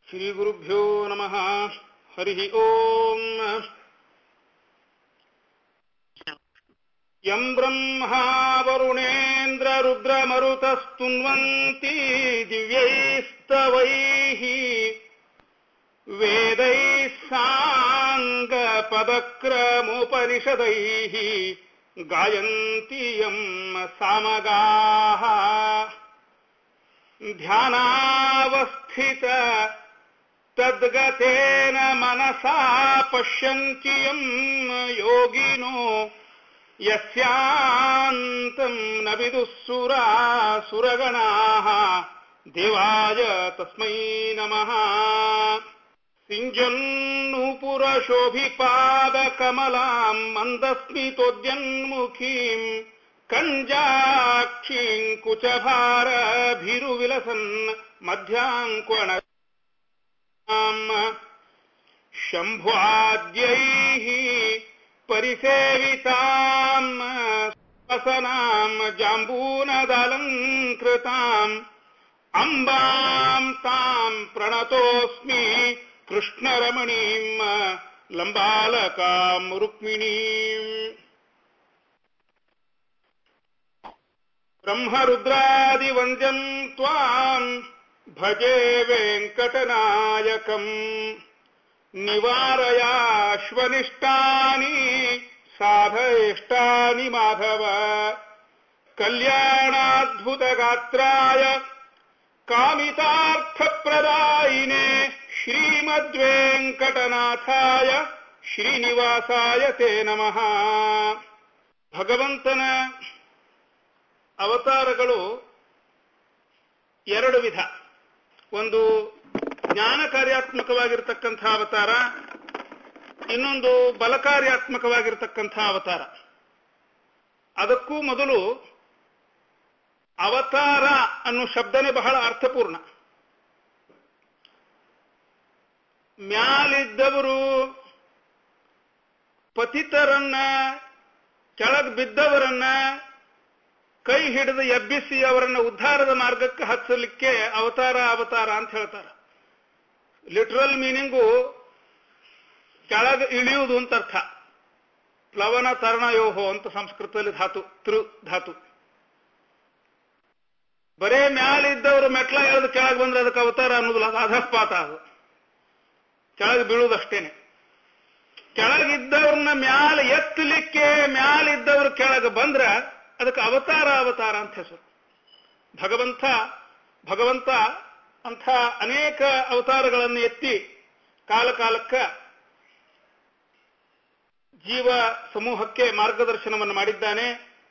ಶ್ರೀಗುರುಭ್ಯೋ ನಮಃ. ಹರಿ ಓಂ. ಯಂ ಬ್ರಹ್ಮಾ ವರುಣೇಂದ್ರ ರುದ್ರಮರುತಸ್ತುನ್ವಂತಿ ದಿವ್ಯೈಸ್ತವೈಃ ವೇದೈಃ ಸಾಂಗ ಪದಕ್ರಮೋಪನಿಷದೈಃ ಗಾಯಂತಿ ಯಂ ಸಾಮಗಾಃ ಧ್ಯಾನಾವಸ್ಥಿತ ತದ್ಗತೇನ ಮನಸಾ ಪಶ್ಯಂತಿ ಯಂ ಯೋಗಿನೋ ಯಸ್ಯಾಂತಂ ನ ವಿದುಃ ಸುರಗಣಾಃ ದೇವಾಯ ತಸ್ಮೈ ನಮಃ. ಸಿಂಜನ್ನೂಪುರಶೋಭಿಪಾದಕಮಲಾಂ ಮಂದಸ್ಮಿತೋದ್ಯನ್ಮುಖೀಂ ಕಂಜಾಕ್ಷೀಂ ಕುಚಭಾರಭಿರುವಿಲಸನ್ ಮಧ್ಯಾಂಕ್ವಣ ಶಂಭುಆದ್ಯೈಃ ಪರಿಸೇವಿತಾಂ ವಸನಾಂ ಜಾಂಬೂನದಾಲಂಕೃತಾಂ ಅಂಬಾಂ ತಾಂ ಪ್ರಣತೋಸ್ಮಿ ಕೃಷ್ಣರಮಣೀಂ ಲಂಬಾಲಕಾಂ ರುಕ್ಮಿಣೀಂ. ಬ್ರಹ್ಮರುದ್ರಾದಿವಂದ್ಯಂ ತ್ವಾಂ ಭಜೆ ವೆಂಕಟನಾಯಕಂ ನಿವಾರಯಾಶ್ವನಿಷ್ಟಾನಿ ಸಾಧಯಿಷ್ಟಾನಿ ಮಾಧವ ಕಲ್ಯಾಣಾದ್ಭುತಗಾತ್ರಾಯ ಕಾಮಿತಾರ್ಥಪ್ರದಾಯಿನೇ ಶ್ರೀಮದ್ವೆಂಕಟನಾಥಾಯ ಶ್ರೀನಿವಾಸಾಯ ತೇ ನಮಃ. ಭಗವಂತನ ಅವತಾರಗಳು ಎರಡು ವಿಧ. ಒಂದು ಜ್ಞಾನ ಕಾರ್ಯಾತ್ಮಕವಾಗಿರ್ತಕ್ಕಂಥ ಅವತಾರ, ಇನ್ನೊಂದು ಬಲಕಾರ್ಯಾತ್ಮಕವಾಗಿರ್ತಕ್ಕಂಥ ಅವತಾರ. ಅದಕ್ಕೂ ಮೊದಲು ಅವತಾರ ಅನ್ನೋ ಶಬ್ದನೇ ಬಹಳ ಅರ್ಥಪೂರ್ಣ. ಮ್ಯಾಲಿದ್ದವರು ಪತಿತರನ್ನ, ಕೆಳಗೆ ಬಿದ್ದವರನ್ನ ಕೈ ಹಿಡಿದು ಎಬ್ಬಿಸಿ ಅವರನ್ನ ಉದ್ಧಾರದ ಮಾರ್ಗಕ್ಕೆ ಹಚ್ಚಲಿಕ್ಕೆ ಅವತಾರ ಅವತಾರ ಅಂತ ಹೇಳ್ತಾರೆ. ಲಿಟ್ರಲ್ ಮೀನಿಂಗು ಕೆಳಗೆ ಇಳಿಯುವುದು ಅಂತ ಅರ್ಥ. ಪ್ಲವನ ತರಣಯೋಹೋ ಅಂತ ಸಂಸ್ಕೃತದಲ್ಲಿ ಧಾತು, ತೃ ಧಾತು. ಬರೇ ಮ್ಯಾಲಿದ್ದವರು ಮೆಟ್ಲ ಎಳೆದು ಕೆಳಗೆ ಬಂದ್ರೆ ಅದಕ್ಕೆ ಅವತಾರ ಅನ್ನೋದಿಲ್ಲ, ಅದು ಅಧಸ್ಪಾತ. ಅದು ಕೆಳಗೆ ಬೀಳುವುದಷ್ಟೇನೆ. ಕೆಳಗಿದ್ದವ್ರನ್ನ ಮ್ಯಾಲ ಎತ್ತಲಿಕ್ಕೆ ಮ್ಯಾಲಿದ್ದವರು ಕೆಳಗೆ ಬಂದ್ರೆ ಅದಕ್ಕೆ ಅವತಾರ ಅವತಾರ ಅಂತ ಹೆಸರು. ಭಗವಂತ ಅಂಥ ಅನೇಕ ಅವತಾರಗಳನ್ನು ಎತ್ತಿ ಕಾಲಕಾಲಕ್ಕ ಜೀವ ಸಮೂಹಕ್ಕೆ ಮಾರ್ಗದರ್ಶನವನ್ನು ಮಾಡಿದ್ದಾನೆ.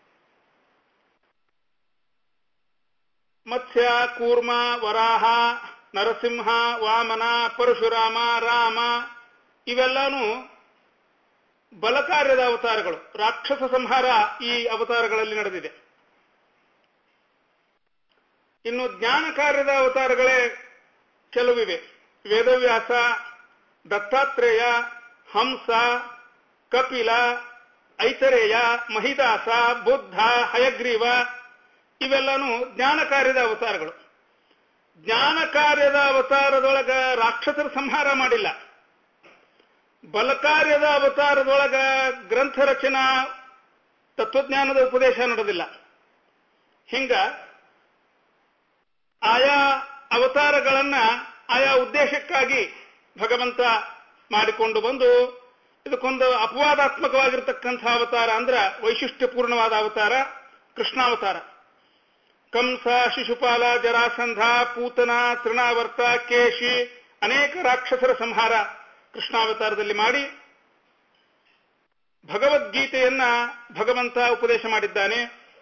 ಮತ್ಸ್ಯ, ಕೂರ್ಮ, ವರಾಹ, ನರಸಿಂಹ, ವಾಮನ, ಪರಶುರಾಮ, ರಾಮ ಇವೆಲ್ಲಾನು ಬಲಕಾರ್ಯದ ಅವತಾರಗಳು. ರಾಕ್ಷಸ ಸಂಹಾರ ಈ ಅವತಾರಗಳಲ್ಲಿ ನಡೆದಿದೆ. ಇನ್ನು ಜ್ಞಾನ ಕಾರ್ಯದ ಅವತಾರಗಳೇ ಕೆಲವಿವೆ. ವೇದವ್ಯಾಸ, ದತ್ತಾತ್ರೇಯ, ಹಂಸ, ಕಪಿಲ, ಐತರೇಯ, ಮಹಿದಾಸ, ಬುದ್ಧ, ಹಯಗ್ರೀವ ಇವೆಲ್ಲನೂ ಜ್ಞಾನ ಕಾರ್ಯದ ಅವತಾರಗಳು. ಜ್ಞಾನ ಕಾರ್ಯದ ಅವತಾರದೊಳಗ ರಾಕ್ಷಸರ ಸಂಹಾರ ಮಾಡಿಲ್ಲ. ಬಲಕಾರ್ಯದ ಅವತಾರದೊಳಗ ಗ್ರಂಥ ರಚನಾ, ತತ್ವಜ್ಞಾನದ ಉಪದೇಶ ನಡೆದಿಲ್ಲ. ಹಿಂಗ ಆಯಾ ಅವತಾರಗಳನ್ನ ಆಯಾ ಉದ್ದೇಶಕ್ಕಾಗಿ ಭಗವಂತ ಮಾಡಿಕೊಂಡು ಬಂದು, ಇದಕ್ಕೊಂದು ಅಪವಾದಾತ್ಮಕವಾಗಿರ್ತಕ್ಕಂಥ ಅವತಾರ ಅಂದ್ರೆ ವೈಶಿಷ್ಟ್ಯಪೂರ್ಣವಾದ ಅವತಾರ ಕೃಷ್ಣಾವತಾರ. ಕಂಸ, ಶಿಶುಪಾಲ, ಜರಾಸಂಧ, ಪೂತನ, ತೃಣಾವರ್ತ, ಕೇಶಿ ಅನೇಕ ರಾಕ್ಷಸರ ಸಂಹಾರ ಕೃಷ್ಣಾವತಾರದಲ್ಲಿ ಮಾಡಿ ಭಗವದ್ಗೀತೆಯನ್ನ ಭಗವಂತ ಉಪದೇಶ ಮಾಡಿದ್ದಾನೆ.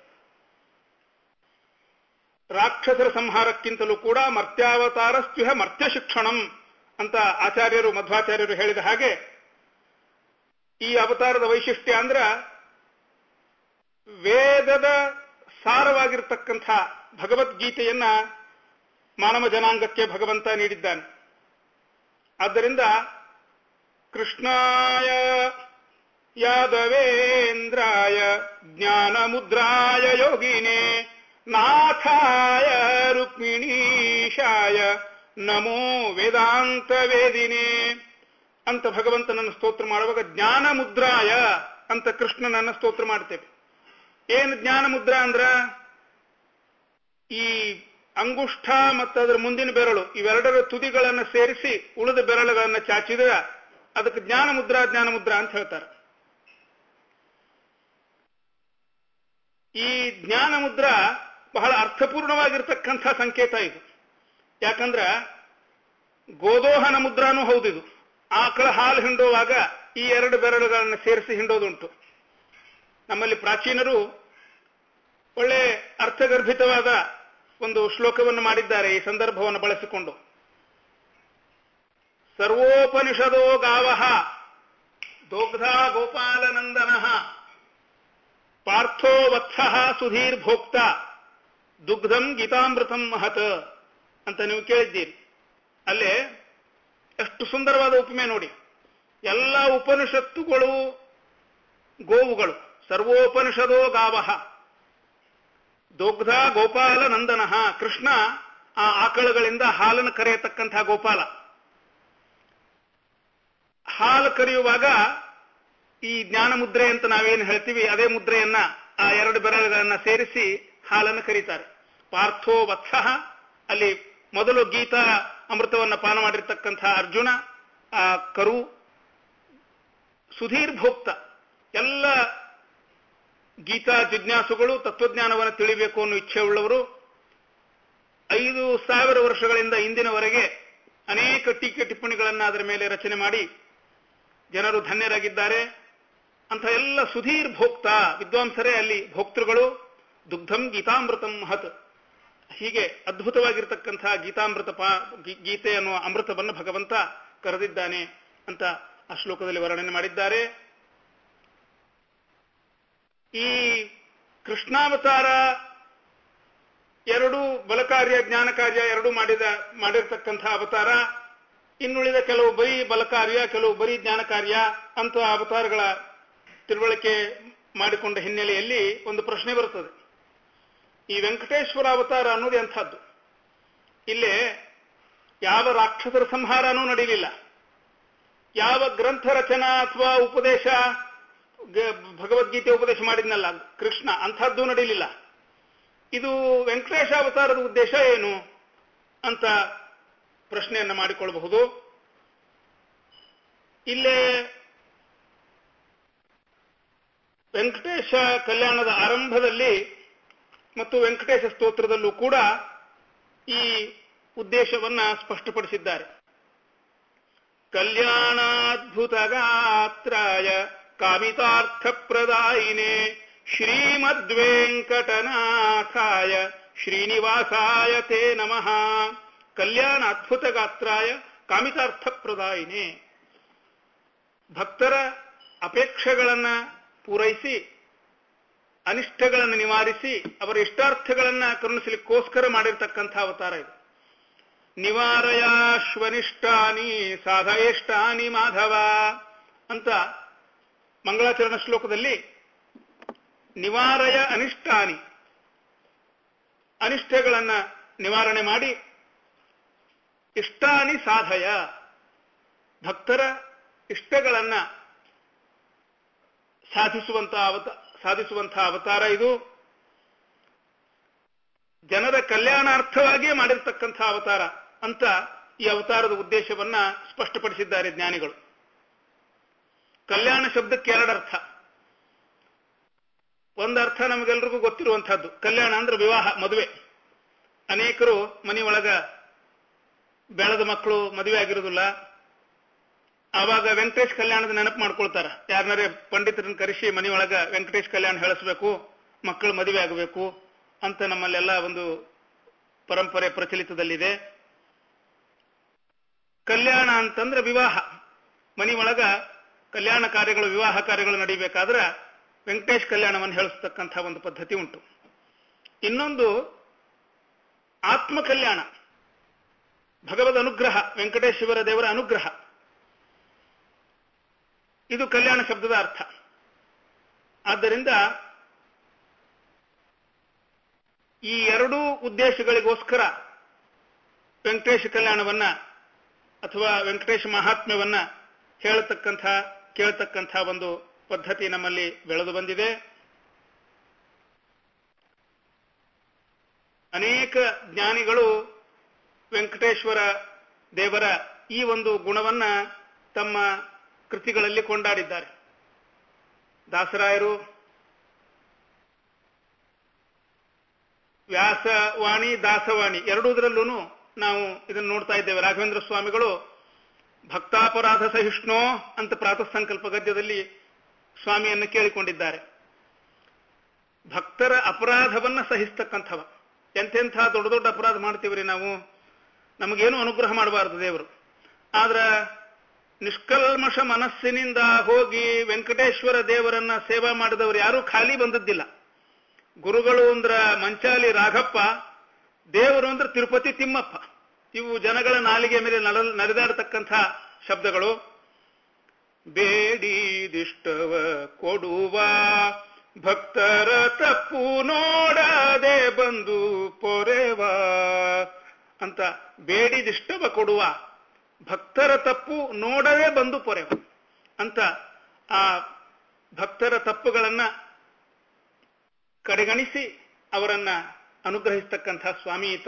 ರಾಕ್ಷಸರ ಸಂಹಾರಕ್ಕಿಂತಲೂ ಕೂಡ ಮರ್ತ್ಯಾವತಾರಸ್ತ್ಯುಹ ಮರ್ತ್ಯ ಶಿಕ್ಷಣಂ ಅಂತ ಆಚಾರ್ಯರು, ಮಧ್ವಾಚಾರ್ಯರು ಹೇಳಿದ ಹಾಗೆ ಈ ಅವತಾರದ ವೈಶಿಷ್ಟ್ಯ ಅಂದ್ರ ವೇದದ ಸಾರವಾಗಿರ್ತಕ್ಕಂಥ ಭಗವದ್ಗೀತೆಯನ್ನ ಮಾನವ ಜನಾಂಗಕ್ಕೆ ಭಗವಂತ ನೀಡಿದ್ದಾನೆ. ಆದ್ದರಿಂದ ಕೃಷ್ಣಾಯ ಯಾದವೇಂದ್ರಾಯ ಜ್ಞಾನಮುದ್ರಾಯ ಯೋಗಿನೇ ನಾಥಾಯ ರುಕ್ಮಿಣೀಶಾಯ ನಮೋ ವೇದಾಂತ ವೇದಿನೇ ಅಂತ ಭಗವಂತನನ್ನು ಸ್ತೋತ್ರ ಮಾಡುವಾಗ ಜ್ಞಾನ ಮುದ್ರಾಯ ಅಂತ ಕೃಷ್ಣನನ್ನ ಸ್ತೋತ್ರ ಮಾಡ್ತೇವೆ. ಏನು ಜ್ಞಾನ ಮುದ್ರಾ ಅಂದ್ರ ಈ ಅಂಗುಷ್ಠ ಮತ್ತು ಅದರ ಮುಂದಿನ ಬೆರಳು ಇವೆರಡರ ತುದಿಗಳನ್ನು ಸೇರಿಸಿ ಉಳಿದ ಬೆರಳುಗಳನ್ನು ಚಾಚಿದ್ರೆ ಅದಕ್ಕೆ ಜ್ಞಾನ ಮುದ್ರಾ ಅಂತ ಹೇಳ್ತಾರೆ. ಈ ಜ್ಞಾನ ಮುದ್ರಾ ಬಹಳ ಅರ್ಥಪೂರ್ಣವಾಗಿರ್ತಕ್ಕಂಥ ಸಂಕೇತ ಇದು. ಯಾಕಂದ್ರ ಗೋದೋಹನ ಮುದ್ರಾನೂ ಹೌದಿದು. ಆಕಳ ಹಾಲು ಹಿಂಡುವಾಗ ಈ ಎರಡು ಬೆರಳುಗಳನ್ನು ಸೇರಿಸಿ ಹಿಂಡೋದುಂಟು. ನಮ್ಮಲ್ಲಿ ಪ್ರಾಚೀನರು ಒಳ್ಳೆ ಅರ್ಥಗರ್ಭಿತವಾದ ಒಂದು ಶ್ಲೋಕವನ್ನು ಮಾಡಿದ್ದಾರೆ ಈ ಸಂದರ್ಭವನ್ನು ಬಳಸಿಕೊಂಡು. ಸರ್ವೋಪನಿಷದೋ ಗಾವಃ ದೋಗ್ಧ ಗೋಪಾಲನಂದನಃ ಪಾರ್ಥೋ ವತ್ಸಃ ಸುಧೀರ್ ಭೋಕ್ತ ದುಗ್ಧಂ ಗೀತಾಮೃತಂ ಮಹತ್ ಅಂತ ನೀವು ಕೇಳಿದ್ದೀರಿ. ಅಲ್ಲೇ ಎಷ್ಟು ಸುಂದರವಾದ ಉಪಮೆ ನೋಡಿ. ಎಲ್ಲ ಉಪನಿಷತ್ತುಗಳು ಗೋವುಗಳು. ಸರ್ವೋಪನಿಷದೋ ಗಾವಃ ದೋಗ್ಧ ಗೋಪಾಲ ನಂದನಃ. ಕೃಷ್ಣ ಆ ಆಕಳುಗಳಿಂದ ಹಾಲನ್ನು ಕರೆಯತಕ್ಕಂತಹ ಗೋಪಾಲ. ಹಾಲು ಕರೆಯುವಾಗ ಈ ಜ್ಞಾನ ಮುದ್ರೆ ಅಂತ ನಾವೇನು ಹೇಳ್ತೀವಿ ಅದೇ ಮುದ್ರೆಯನ್ನ ಆ ಎರಡು ಬೆರಳುಗಳನ್ನ ಸೇರಿಸಿ ಹಾಲನ್ನು ಕರೀತಾರೆ. ಪಾರ್ಥೋ ವತ್ಸಃ, ಅಲ್ಲಿ ಮೊದಲು ಗೀತಾ ಅಮೃತವನ್ನು ಪಾನ ಮಾಡಿರ್ತಕ್ಕಂಥ ಅರ್ಜುನ ಆ ಕರು. ಸುಧೀರ್ ಭೋಕ್ತ, ಎಲ್ಲ ಗೀತಾ ಜಿಜ್ಞಾಸುಗಳು ತತ್ವಜ್ಞಾನವನ್ನು ತಿಳಿಬೇಕು ಅನ್ನೋ ಇಚ್ಛೆ ಉಳ್ಳವರು 5,000 ವರ್ಷಗಳಿಂದ ಇಂದಿನವರೆಗೆ ಅನೇಕ ಟೀಕೆ ಟಿಪ್ಪಣಿಗಳನ್ನು ಅದರ ಮೇಲೆ ರಚನೆ ಮಾಡಿ ಜನರು ಧನ್ಯರಾಗಿದ್ದಾರೆ. ಅಂತ ಎಲ್ಲ ಸುಧೀರ್ ಭೋಕ್ತ ವಿದ್ವಾಂಸರೇ ಅಲ್ಲಿ ಭೋಕ್ತೃಗಳು. ದುಗ್ಧಂ ಗೀತಾಮೃತಂ ಮಹತ್, ಹೀಗೆ ಅದ್ಭುತವಾಗಿರ್ತಕ್ಕಂಥ ಗೀತೆ ಅನ್ನುವ ಅಮೃತವನ್ನು ಭಗವಂತ ಕರೆದಿದ್ದಾನೆ ಅಂತ ಆ ಶ್ಲೋಕದಲ್ಲಿ ವರ್ಣನೆ ಮಾಡಿದ್ದಾರೆ. ಈ ಕೃಷ್ಣಾವತಾರ ಎರಡೂ ಬಲಕಾರ್ಯ ಜ್ಞಾನ ಕಾರ್ಯ ಎರಡೂ ಮಾಡಿರ್ತಕ್ಕಂಥ ಅವತಾರ. ಇನ್ನುಳಿದ ಕೆಲವು ಬರೀ ಬಲಕಾರ್ಯ, ಕೆಲವು ಬರೀ ಜ್ಞಾನ ಕಾರ್ಯ ಅಂತ ಅವತಾರಗಳ ತಿಳುವಳಿಕೆ ಮಾಡಿಕೊಂಡ ಹಿನ್ನೆಲೆಯಲ್ಲಿ ಒಂದು ಪ್ರಶ್ನೆ ಬರುತ್ತದೆ. ಈ ವೆಂಕಟೇಶ್ವರ ಅವತಾರ ಅನ್ನೋದು ಎಂಥದ್ದು? ಇಲ್ಲೇ ಯಾವ ರಾಕ್ಷಸರ ಸಂಹಾರನೂ ನಡೆಯಲಿಲ್ಲ, ಯಾವ ಗ್ರಂಥ ರಚನಾ ಅಥವಾ ಉಪದೇಶ, ಭಗವದ್ಗೀತೆ ಉಪದೇಶ ಮಾಡಿದ್ನಲ್ಲ ಕೃಷ್ಣ, ಅಂಥದ್ದು ನಡೆಯಲಿಲ್ಲ. ಇದು ವೆಂಕಟೇಶ ಅವತಾರದ ಉದ್ದೇಶ ಏನು ಅಂತ ಪ್ರಶ್ನೆಯನ್ನು ಮಾಡಿಕೊಳ್ಳಬಹುದು. ಇಲ್ಲೇ ವೆಂಕಟೇಶ ಕಲ್ಯಾಣದ ಆರಂಭದಲ್ಲಿ ಮತ್ತು ವೆಂಕಟೇಶ ಸ್ತೋತ್ರದಲ್ಲೂ ಕೂಡ ಈ ಉದ್ದೇಶವನ್ನ ಸ್ಪಷ್ಟಪಡಿಸಿದ್ದಾರೆ. ಕಲ್ಯಾಣಾದ್ಭುತಗಾತ್ರಾಯ ಕಾಮಿತಾರ್ಥಪ್ರದಾಯಿನೇ ಶ್ರೀಮದ್ವೆಂಕಟನಾಥಾಯ ಶ್ರೀನಿವಾಸಾಯ ತೇ ನಮಃ. ಕಲ್ಯಾಣ ಅದ್ಭುತಗಾತ್ರಾಯ ಕಾಮಿತಾರ್ಥಪ್ರದಾಯಿನೇ, ಭಕ್ತರ ಅಪೇಕ್ಷೆಗಳನ್ನು ಪೂರೈಸಿ ಅನಿಷ್ಟಗಳನ್ನು ನಿವಾರಿಸಿ ಅವರ ಇಷ್ಟಾರ್ಥಗಳನ್ನು ಕರುಣಿಸಲಿಕ್ಕೋಸ್ಕರ ಮಾಡಿರ್ತಕ್ಕಂಥ ಅವತಾರ ಇದು. ನಿವಾರಯಾಶ್ವನಿಷ್ಟಾನಿ ಸಾಧಯೇಷ್ಟಾನಿ ಮಾಧವ ಅಂತ ಮಂಗಳಾಚರಣ ಶ್ಲೋಕದಲ್ಲಿ ನಿವಾರಯ ಅನಿಷ್ಟಾನಿ, ಅನಿಷ್ಟಗಳನ್ನು ನಿವಾರಣೆ ಮಾಡಿ, ಇಷ್ಟಾನಿ ಸಾಧಯ, ಭಕ್ತರ ಇಷ್ಟಗಳನ್ನು ಸಾಧಿಸುವಂತಹ ಅವತಾರ ಇದು. ಜನರ ಕಲ್ಯಾಣಾರ್ಥವಾಗಿಯೇ ಮಾಡಿರ್ತಕ್ಕಂಥ ಅವತಾರ ಅಂತ ಈ ಅವತಾರದ ಉದ್ದೇಶವನ್ನ ಸ್ಪಷ್ಟಪಡಿಸಿದ್ದಾರೆ ಜ್ಞಾನಿಗಳು. ಕಲ್ಯಾಣ ಶಬ್ದಕ್ಕೆ ಎರಡರ್ಥ. ಒಂದರ್ಥ ನಮಗೆಲ್ರಿಗೂ ಗೊತ್ತಿರುವಂತಹದ್ದು, ಕಲ್ಯಾಣ ಅಂದ್ರೆ ವಿವಾಹ, ಮದುವೆ. ಅನೇಕರು ಮನೆಯೊಳಗ ಬೆಳೆದ ಮಕ್ಕಳು ಮದುವೆ ಆಗಿರೋದಿಲ್ಲ, ಆವಾಗ ವೆಂಕಟೇಶ್ ಕಲ್ಯಾಣದ ನೆನಪು ಮಾಡ್ಕೊಳ್ತಾರ. ಯಾರನ್ನಾರೇ ಪಂಡಿತರನ್ನು ಕರೆಸಿ ಮನೆಯೊಳಗ ವೆಂಕಟೇಶ್ ಕಲ್ಯಾಣ ಹೇಳಿಸ್ಬೇಕು, ಮಕ್ಕಳು ಮದುವೆ ಆಗಬೇಕು ಅಂತ ನಮ್ಮಲ್ಲೆಲ್ಲ ಒಂದು ಪರಂಪರೆ ಪ್ರಚಲಿತದಲ್ಲಿದೆ. ಕಲ್ಯಾಣ ಅಂತಂದ್ರೆ ವಿವಾಹ, ಮನೆಯೊಳಗ ಕಲ್ಯಾಣ ಕಾರ್ಯಗಳು, ವಿವಾಹ ಕಾರ್ಯಗಳು ನಡೀಬೇಕಾದ್ರೆ ವೆಂಕಟೇಶ್ ಕಲ್ಯಾಣವನ್ನು ಹೇಳಿಸ್ತಕ್ಕಂಥ ಒಂದು ಪದ್ಧತಿ ಉಂಟು. ಇನ್ನೊಂದು ಆತ್ಮ ಕಲ್ಯಾಣ, ಭಗವದ್ ಅನುಗ್ರಹ, ವೆಂಕಟೇಶ್ವರ ದೇವರ ಅನುಗ್ರಹ, ಇದು ಕಲ್ಯಾಣ ಶಬ್ದದ ಅರ್ಥ. ಆದ್ದರಿಂದ ಈ ಎರಡೂ ಉದ್ದೇಶಗಳಿಗೋಸ್ಕರ ವೆಂಕಟೇಶ ಕಲ್ಯಾಣವನ್ನ ಅಥವಾ ವೆಂಕಟೇಶ ಮಹಾತ್ಮ್ಯವನ್ನ ಕೇಳತಕ್ಕಂಥ ಒಂದು ಪದ್ಧತಿ ನಮ್ಮಲ್ಲಿ ಬೆಳೆದು ಬಂದಿದೆ. ಅನೇಕ ಜ್ಞಾನಿಗಳು ವೆಂಕಟೇಶ್ವರ ದೇವರ ಈ ಒಂದು ಗುಣವನ್ನ ತಮ್ಮ ಕೃತಿಗಳಲ್ಲಿ ಕೊಂಡಾಡಿದ್ದಾರೆ. ದಾಸರಾಯರು ವ್ಯಾಸವಾಣಿ, ದಾಸವಾಣಿ ಎರಡೂದರಲ್ಲೂ ನಾವು ಇದನ್ನು ನೋಡ್ತಾ ಇದ್ದೇವೆ. ರಾಘವೇಂದ್ರ ಸ್ವಾಮಿಗಳು ಭಕ್ತಾಪರಾಧ ಸಹಿಷ್ಣೋ ಅಂತ ಪ್ರಾತಃ ಸಂಕಲ್ಪ ಗದ್ಯದಲ್ಲಿ ಸ್ವಾಮಿಯನ್ನು ಕೇಳಿಕೊಂಡಿದ್ದಾರೆ. ಭಕ್ತರ ಅಪರಾಧವನ್ನ ಸಹಿಸ್ತಕ್ಕಂಥವ. ಎಂತೆಂಥ ದೊಡ್ಡ ದೊಡ್ಡ ಅಪರಾಧ ಮಾಡ್ತೀವ್ರಿ ನಾವು, ನಮಗೇನು ಅನುಗ್ರಹ ಮಾಡಬಾರದು ದೇವರು. ಆದ್ರ ನಿಷ್ಕಲ್ಮಶ ಮನಸ್ಸಿನಿಂದ ಹೋಗಿ ವೆಂಕಟೇಶ್ವರ ದೇವರನ್ನ ಸೇವಾ ಮಾಡಿದವರು ಯಾರೂ ಖಾಲಿ ಬಂದದ್ದಿಲ್ಲ. ಗುರುಗಳು ಅಂದ್ರ ಮಂಚಾಲಿ ರಾಘಪ್ಪ, ದೇವರು ಅಂದ್ರೆ ತಿರುಪತಿ ತಿಮ್ಮಪ್ಪ. ಇವು ಜನಗಳ ನಾಲಿಗೆ ಮೇಲೆ ನಡೆದಾಡತಕ್ಕಂಥ ಶಬ್ದಗಳು. ಬೇಡಿದಿಷ್ಟವ ಕೊಡುವ ಭಕ್ತರ ತಪ್ಪು ನೋಡದೆ ಬಂದು ಪೊರೆವ ಅಂತ, ಬೇಡಿದಿಷ್ಟವ ಕೊಡುವ ಭಕ್ತರ ತಪ್ಪು ನೋಡದೆ ಬಂದು ಪೊರೆವ ಅಂತ ಆ ಭಕ್ತರ ತಪ್ಪುಗಳನ್ನ ಕಡೆಗಣಿಸಿ ಅವರನ್ನ ಅನುಗ್ರಹಿಸ್ತಕ್ಕಂಥ ಸ್ವಾಮಿ ಈತ.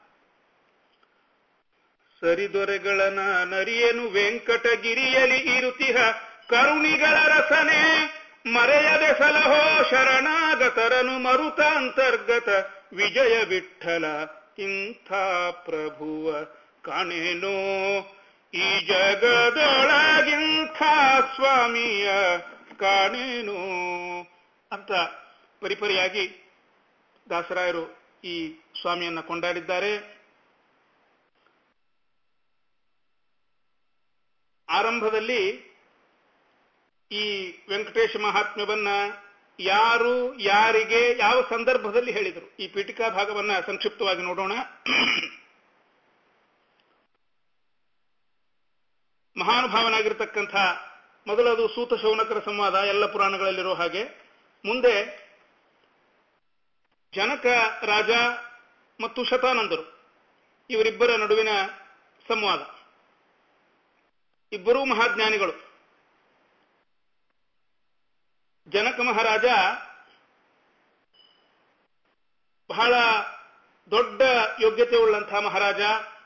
ಸರಿದೊರೆಗಳನ ನರಿಯನು ವೆಂಕಟಗಿರಿಯಲಿ ಇರುತಿಹ ಕರುಣಿಗಳ ರಸನೆ ಮರೆಯದೆ ಸಲಹೋ ಶರಣಾಗತರನು ಮರುತ ಅಂತರ್ಗತ ವಿಜಯ ವಿಠಲ ಇಂಥ ಪ್ರಭುವ ಕಾಣೇನೋ ಈ ಜಗದೊಳಗಿಂಥ ಸ್ವಾಮಿಯ ಕಾಣೇನೋ ಅಂತ ಪರಿಪರಿಯಾಗಿ ದಾಸರಾಯರು ಈ ಸ್ವಾಮಿಯನ್ನ ಕೊಂಡಾಡಿದ್ದಾರೆ. ಆರಂಭದಲ್ಲಿ ಈ ವೆಂಕಟೇಶ ಮಹಾತ್ಮ್ಯವನ್ನ ಯಾರು ಯಾರಿಗೆ ಯಾವ ಸಂದರ್ಭದಲ್ಲಿ ಹೇಳಿದರು, ಈ ಪೀಠಿಕಾ ಭಾಗವನ್ನ ಸಂಕ್ಷಿಪ್ತವಾಗಿ ನೋಡೋಣ. ಮಹಾನುಭಾವನಾಗಿರ್ತಕ್ಕಂಥ ಮೊದಲದು ಸೂತ ಶೌನಕರ ಸಂವಾದ ಎಲ್ಲ ಪುರಾಣಗಳಲ್ಲಿರೋ ಹಾಗೆ. ಮುಂದೆ ಜನಕ ರಾಜ ಮತ್ತು ಶತಾನಂದರು ಇವರಿಬ್ಬರ ನಡುವಿನ ಸಂವಾದ. ಇಬ್ಬರೂ ಮಹಾಜ್ಞಾನಿಗಳು. ಜನಕ ಮಹಾರಾಜ ಬಹಳ ದೊಡ್ಡ ಯೋಗ್ಯತೆ ಉಳ್ಳಂತಹ ಮಹಾರಾಜ.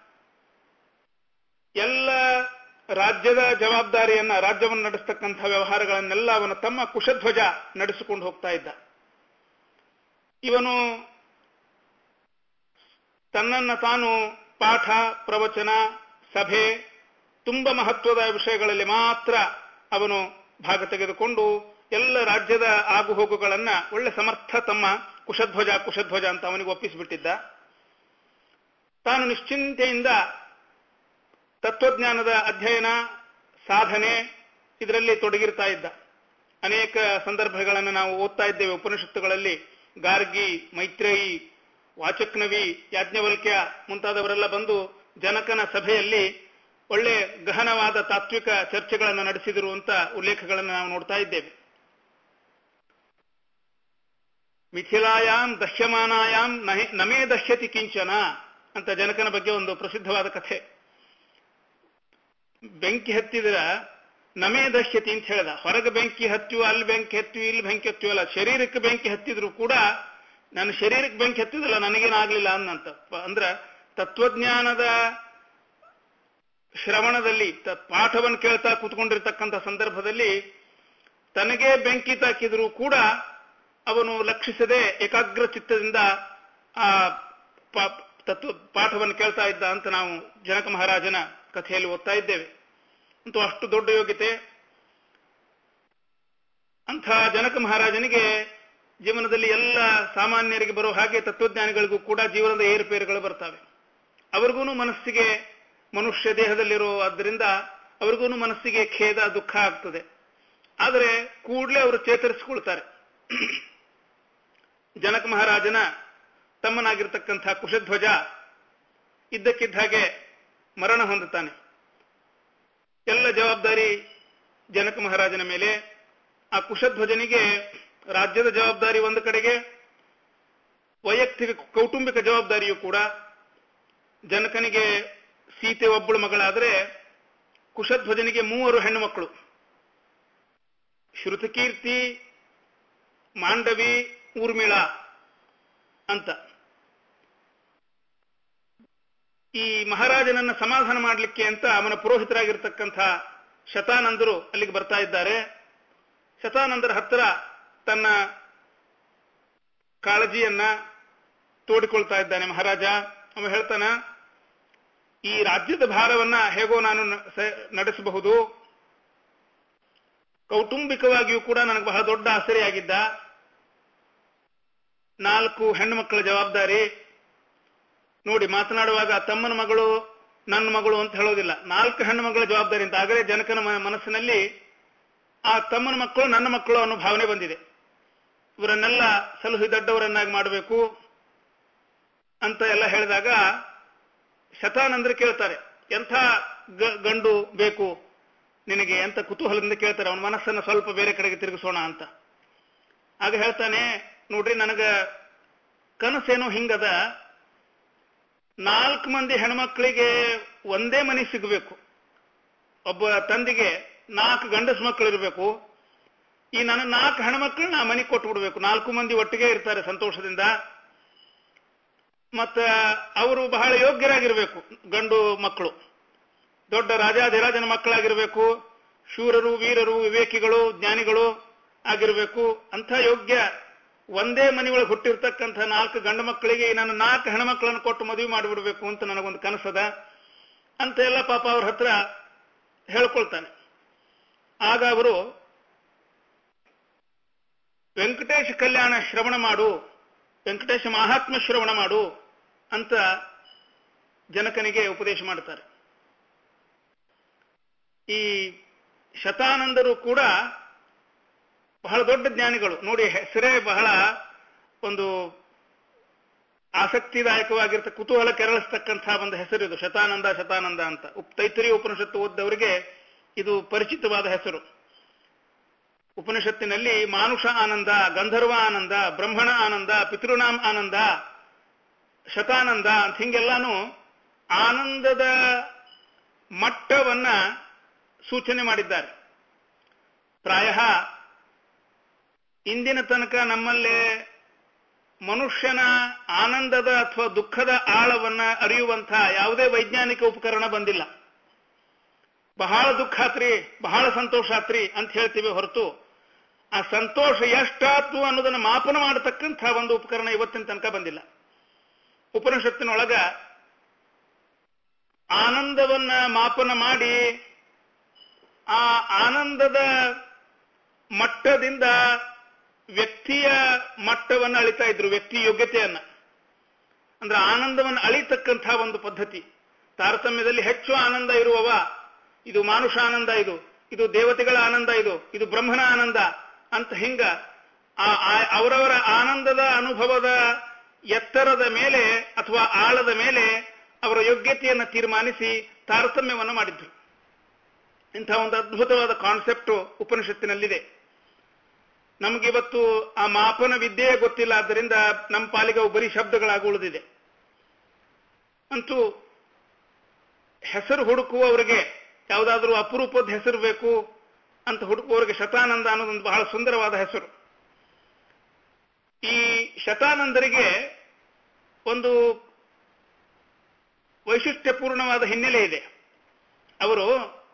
ಎಲ್ಲ ರಾಜ್ಯದ ಜವಾಬ್ದಾರಿಯನ್ನ, ರಾಜ್ಯವನ್ನು ನಡೆಸ್ತಕ್ಕಂಥ ವ್ಯವಹಾರಗಳನ್ನೆಲ್ಲ ಅವನ ತಮ್ಮ ಕುಶಧ್ವಜ ನಡೆಸಿಕೊಂಡು ಹೋಗ್ತಾ ಇದ್ದ. ಇವನು ತನ್ನನ್ನ ತಾನು ಪಾಠ, ಪ್ರವಚನ, ಸಭೆ, ತುಂಬ ಮಹತ್ವದ ವಿಷಯಗಳಲ್ಲಿ ಮಾತ್ರ ಅವನು ಭಾಗ ತೆಗೆದುಕೊಂಡು ಎಲ್ಲ ರಾಜ್ಯದ ಆಗುಹೋಗುಗಳನ್ನ ಒಳ್ಳೆ ಸಮರ್ಥ ತಮ್ಮ ಕುಶಧ್ವಜ ಅಂತ ಅವನಿಗೆ ಒಪ್ಪಿಸಿಬಿಟ್ಟಿದ್ದ. ತಾನು ನಿಶ್ಚಿಂತೆಯಿಂದ ತತ್ವಜ್ಞಾನದ ಅಧ್ಯಯನ, ಸಾಧನೆ ಇದರಲ್ಲಿ ತೊಡಗಿರ್ತಾ ಇದ್ದ. ಅನೇಕ ಸಂದರ್ಭಗಳನ್ನು ನಾವು ಓದ್ತಾ ಇದ್ದೇವೆ ಉಪನಿಷತ್ತುಗಳಲ್ಲಿ. ಗಾರ್ಗಿ, ಮೈತ್ರೇಯಿ, ವಾಚಕ್ನವಿ, ಯಾಜ್ಞವಲ್ಕ್ಯ ಮುಂತಾದವರೆಲ್ಲ ಬಂದು ಜನಕನ ಸಭೆಯಲ್ಲಿ ಒಳ್ಳೆ ಗಹನವಾದ ತಾತ್ವಿಕ ಚರ್ಚೆಗಳನ್ನು ನಡೆಸಿದರು ಅಂತ ಉಲ್ಲೇಖಗಳನ್ನು ನಾವು ನೋಡ್ತಾ ಇದ್ದೇವೆ. ಮಿಥಿಲಾಯಾಂ ದಹ್ಯಮಾನಾಯಾಂ ನಮೇ ದಹ್ಯತಿ ಕಿಂಚನ ಅಂತ ಜನಕನ ಬಗ್ಗೆ ಒಂದು ಪ್ರಸಿದ್ಧವಾದ ಕಥೆ. ಬೆಂಕಿ ಹತ್ತಿದ್ರ ನಮೇ ದಹ್ಯತಿ ಅಂತ ಹೇಳ್ದ. ಹೊರಗೆ ಬೆಂಕಿ ಹತ್ತಿಯೋ, ಅಲ್ಲಿ ಬೆಂಕಿ ಹತ್ತಿಯೋ, ಇಲ್ಲಿ ಬೆಂಕಿ ಹತ್ತಿಯೋ ಅಲ್ಲ, ಶರೀರಕ್ಕೆ ಬೆಂಕಿ ಹತ್ತಿದ್ರು ಕೂಡ ನನ್ನ ಶರೀರಕ್ಕೆ ಬೆಂಕಿ ಹತ್ತಿದಲ್ಲ, ನನಗೇನಾಗ್ಲಿಲ್ಲ ಅನ್ನಂತ. ಅಂದ್ರ ತತ್ವಜ್ಞಾನದ ಶ್ರವಣದಲ್ಲಿ ಪಾಠವನ್ನು ಕೇಳ್ತಾ ಕೂತ್ಕೊಂಡಿರ್ತಕ್ಕಂಥ ಸಂದರ್ಭದಲ್ಲಿ ತನಗೇ ಬೆಂಕಿ ತಾಕಿದ್ರೂ ಕೂಡ ಅವನು ಲಕ್ಷಿಸದೆ ಏಕಾಗ್ರ ಚಿತ್ತದಿಂದ ಆ ಪಾಠವನ್ನು ಕೇಳ್ತಾ ಇದ್ದ ಅಂತ ನಾವು ಜನಕ ಮಹಾರಾಜನ ಕಥೆಯಲ್ಲಿ ಓದ್ತಾ ಇದ್ದೇವೆ. ಅಂತೂ ಅಷ್ಟು ದೊಡ್ಡ ಯೋಗ್ಯತೆ. ಅಂಥ ಜನಕ ಮಹಾರಾಜನಿಗೆ ಜೀವನದಲ್ಲಿ ಎಲ್ಲ ಸಾಮಾನ್ಯರಿಗೆ ಬರೋ ಹಾಗೆ ತತ್ವಜ್ಞಾನಿಗಳಿಗೂ ಕೂಡ ಜೀವನದ ಏರುಪೇರುಗಳು ಬರ್ತವೆ. ಅವ್ರಿಗೂ ಮನಸ್ಸಿಗೆ, ಮನುಷ್ಯ ದೇಹದಲ್ಲಿರೋ ಆದ್ದರಿಂದ ಅವ್ರಿಗೂ ಮನಸ್ಸಿಗೆ ಖೇದ, ದುಃಖ ಆಗ್ತದೆ. ಆದರೆ ಕೂಡಲೇ ಅವರು ಚೇತರಿಸಿಕೊಳ್ತಾರೆ. ಜನಕ ಮಹಾರಾಜನ ತಮ್ಮನಾಗಿರ್ತಕ್ಕಂಥ ಕುಶಧ್ವಜ ಇದ್ದಕ್ಕಿದ್ದ ಹಾಗೆ ಮರಣ ಹೊಂದುತ್ತಾನೆ. ಎಲ್ಲ ಜವಾಬ್ದಾರಿ ಜನಕ ಮಹಾರಾಜನ ಮೇಲೆ. ಆ ಕುಶಧ್ವಜನಿಗೆ ರಾಜ್ಯದ ಜವಾಬ್ದಾರಿ ಒಂದು ಕಡೆಗೆ, ವೈಯಕ್ತಿಕ ಕೌಟುಂಬಿಕ ಜವಾಬ್ದಾರಿಯೂ ಕೂಡ. ಜನಕನಿಗೆ ಸೀತೆ ಒಬ್ಬಳು ಮಗಳಾದರೆ ಕುಶಧ್ವಜನಿಗೆ 3 ಹೆಣ್ಣು ಮಕ್ಕಳು, ಶ್ರುತಕೀರ್ತಿ, ಮಾಂಡವಿ, ಊರ್ಮಿಳಾ ಅಂತ. ಈ ಮಹಾರಾಜನನ್ನ ಸಮಾಧಾನ ಮಾಡಲಿಕ್ಕೆ ಅಂತ ಅವನ ಪುರೋಹಿತರಾಗಿರ್ತಕ್ಕಂಥ ಶತಾನಂದರು ಅಲ್ಲಿಗೆ ಬರ್ತಾ ಇದ್ದಾರೆ. ಶತಾನಂದರ ಹತ್ತಿರ ತನ್ನ ಕಾಳಜಿಯನ್ನ ತೋಡಿಕೊಳ್ತಾ ಇದ್ದಾನೆ ಮಹಾರಾಜ. ಅವ ಹೇಳ್ತಾನ, ಈ ರಾಜ್ಯದ ಭಾರವನ್ನ ಹೇಗೋ ನಾನು ನಡೆಸಬಹುದು, ಕೌಟುಂಬಿಕವಾಗಿಯೂ ಕೂಡ ನನಗೆ ಬಹಳ ದೊಡ್ಡ ಆಸರೆಯಾಗಿದ್ದ 4 ಹೆಣ್ಣು ಮಕ್ಕಳ ಜವಾಬ್ದಾರಿ. ನೋಡಿ, ಮಾತನಾಡುವಾಗ ತಮ್ಮನ ಮಗಳು ನನ್ನ ಮಗಳು ಅಂತ ಹೇಳೋದಿಲ್ಲ, 4 ಹೆಣ್ಣು ಮಕ್ಕಳ ಜವಾಬ್ದಾರಿ ಅಂತ. ಆಗಲೇ ಜನಕನ ಮನಸ್ಸಿನಲ್ಲಿ ಆ ತಮ್ಮನ ಮಕ್ಕಳು ನನ್ನ ಮಕ್ಕಳು ಅನ್ನೋ ಭಾವನೆ ಬಂದಿದೆ. ಇವರನ್ನೆಲ್ಲ ಸಲಹೆ ದೊಡ್ಡವರನ್ನಾಗಿ ಮಾಡಬೇಕು ಅಂತ ಎಲ್ಲ ಹೇಳಿದಾಗ ಶತಾನಂದರು ಕೇಳ್ತಾರೆ, ಎಂಥ ಗಂಡು ಬೇಕು ನಿನಗೆ ಅಂತ ಕುತೂಹಲದಿಂದ ಕೇಳ್ತಾರೆ. ಅವನ ಮನಸ್ಸನ್ನು ಸ್ವಲ್ಪ ಬೇರೆ ಕಡೆಗೆ ತಿರುಗಿಸೋಣ ಅಂತ. ಆಗ ಹೇಳ್ತಾನೆ, ನೋಡ್ರಿ, ನನಗ ಕನಸೇನೋ ಹಿಂಗದ, 4 ಮಂದಿ ಹೆಣ್ಮಕ್ಳಿಗೆ ಒಂದೇ ಮನೆ ಸಿಗಬೇಕು. ಒಬ್ಬ ತಂದೆಗೆ 4 ಗಂಡಸು ಮಕ್ಕಳು ಇರಬೇಕು. ಈ ನನ್ನ 4 ಹೆಣ್ಮಕ್ಳು ನಾ ಮನೆ ಕೊಟ್ಟು ಬಿಡ್ಬೇಕು. 4 ಮಂದಿ ಒಟ್ಟಿಗೆ ಇರ್ತಾರೆ ಸಂತೋಷದಿಂದ. ಮತ್ತ ಅವರು ಬಹಳ ಯೋಗ್ಯರಾಗಿರ್ಬೇಕು. ಗಂಡು ಮಕ್ಕಳು ದೊಡ್ಡ ರಾಜಾಧಿರಾಜನ ಮಕ್ಕಳಾಗಿರ್ಬೇಕು, ಶೂರರು, ವೀರರು, ವಿವೇಕಿಗಳು, ಜ್ಞಾನಿಗಳು ಆಗಿರ್ಬೇಕು. ಅಂಥ ಯೋಗ್ಯ ಒಂದೇ ಮನೆಯೊಳಗೆ ಹುಟ್ಟಿರ್ತಕ್ಕಂಥ 4 ಗಂಡು ಮಕ್ಕಳಿಗೆ ನನ್ನ 4 ಹೆಣ್ಮಕ್ಳನ್ನು ಕೊಟ್ಟು ಮದುವೆ ಮಾಡಿಬಿಡ್ಬೇಕು ಅಂತ ನನಗೊಂದು ಕನಸದ ಅಂತ ಎಲ್ಲ ಪಾಪ ಅವ್ರ ಹತ್ರ ಹೇಳ್ಕೊಳ್ತಾನೆ. ಆಗ ಅವರು ವೆಂಕಟೇಶ ಕಲ್ಯಾಣ ಶ್ರವಣ ಮಾಡು, ವೆಂಕಟೇಶ ಮಹಾತ್ಮ ಶ್ರವಣ ಮಾಡು ಅಂತ ಜನಕನಿಗೆ ಉಪದೇಶ ಮಾಡ್ತಾರೆ. ಈ ಶತಾನಂದರು ಕೂಡ ಬಹಳ ದೊಡ್ಡ ಜ್ಞಾನಿಗಳು. ನೋಡಿ, ಹೆಸರೇ ಬಹಳ ಒಂದು ಆಸಕ್ತಿದಾಯಕವಾಗಿರ್ತ, ಕುತೂಹಲ ಕೆರಳಿಸ್ತಕ್ಕಂಥ ಒಂದು ಹೆಸರು ಇದು, ಶತಾನಂದ ಶತಾನಂದ ಅಂತ. ತೈತ್ತರೀಯ ಉಪನಿಷತ್ತು ಓದ್ದವರಿಗೆ ಇದು ಪರಿಚಿತವಾದ ಹೆಸರು. ಉಪನಿಷತ್ತಿನಲ್ಲಿ ಮಾನುಷ ಆನಂದ, ಗಂಧರ್ವ ಆನಂದ, ಬ್ರಹ್ಮಣ ಆನಂದ, ಪಿತೃನಾಮ ಆನಂದ, ಶತಾನಂದ ಅಂತ ಹಿಂಗೆಲ್ಲಾನು ಆನಂದದ ಮಟ್ಟವನ್ನ ಸೂಚನೆ ಮಾಡಿದ್ದಾರೆ. ಪ್ರಾಯ ಇಂದಿನ ತನಕ ನಮ್ಮಲ್ಲೇ ಮನುಷ್ಯನ ಆನಂದದ ಅಥವಾ ದುಃಖದ ಆಳವನ್ನ ಅರಿಯುವಂತಹ ಯಾವುದೇ ವೈಜ್ಞಾನಿಕ ಉಪಕರಣ ಬಂದಿಲ್ಲ. ಬಹಳ ದುಃಖ ಆತ್ರಿ, ಬಹಳ ಸಂತೋಷ ಆತ್ರಿ ಅಂತ ಹೇಳ್ತೀವಿ ಹೊರತು ಆ ಸಂತೋಷ ಎಷ್ಟಾತು ಅನ್ನೋದನ್ನು ಮಾಪನ ಮಾಡತಕ್ಕಂಥ ಒಂದು ಉಪಕರಣ ಇವತ್ತಿನ ತನಕ ಬಂದಿಲ್ಲ. ಉಪನಿಷತ್ತಿನೊಳಗ ಆನಂದವನ್ನ ಮಾಪನ ಮಾಡಿ ಆ ಆನಂದದ ಮಟ್ಟದಿಂದ ವ್ಯಕ್ತಿಯ ಮಟ್ಟವನ್ನು ಅಳಿತಾ ಇದ್ರು, ವ್ಯಕ್ತಿ ಯೋಗ್ಯತೆಯನ್ನ. ಅಂದ್ರೆ ಆನಂದವನ್ನು ಅಳಿತಕ್ಕಂಥ ಒಂದು ಪದ್ಧತಿ. ತಾರತಮ್ಯದಲ್ಲಿ ಹೆಚ್ಚು ಆನಂದ ಇರುವವ, ಇದು ಮಾನುಷ ಆನಂದ, ಇದು ದೇವತೆಗಳ ಆನಂದ, ಇದು ಬ್ರಹ್ಮನ ಆನಂದ ಅಂತ ಹಿಂಗ ಅವರವರ ಆನಂದದ ಅನುಭವದ ಎತ್ತರದ ಮೇಲೆ ಅಥವಾ ಆಳದ ಮೇಲೆ ಅವರ ಯೋಗ್ಯತೆಯನ್ನು ತೀರ್ಮಾನಿಸಿ ತಾರತಮ್ಯವನ್ನು ಮಾಡಿದ್ರು. ಇಂಥ ಒಂದು ಅದ್ಭುತವಾದ ಕಾನ್ಸೆಪ್ಟ್ ಉಪನಿಷತ್ತಿನಲ್ಲಿದೆ. ನಮಗಿವತ್ತು ಆ ಮಾಪನ ವಿದ್ಯೆಯೇ ಗೊತ್ತಿಲ್ಲ. ಆದ್ದರಿಂದ ನಮ್ಮ ಪಾಲಿಗೆ ಅವು ಬರೀ ಶಬ್ದಗಳಾಗಿ ಉಳಿದಿದೆ. ಅಂತೂ ಹೆಸರು ಹುಡುಕುವವರಿಗೆ, ಯಾವುದಾದ್ರೂ ಅಪರೂಪದ ಹೆಸರು ಬೇಕು ಅಂತ ಹುಡುಕುವವರಿಗೆ ಶತಾನಂದ ಅನ್ನೋದೊಂದು ಬಹಳ ಸುಂದರವಾದ ಹೆಸರು. ಈ ಶತಾನಂದರಿಗೆ ಒಂದು ವೈಶಿಷ್ಟ್ಯಪೂರ್ಣವಾದ ಹಿನ್ನೆಲೆ ಇದೆ. ಅವರು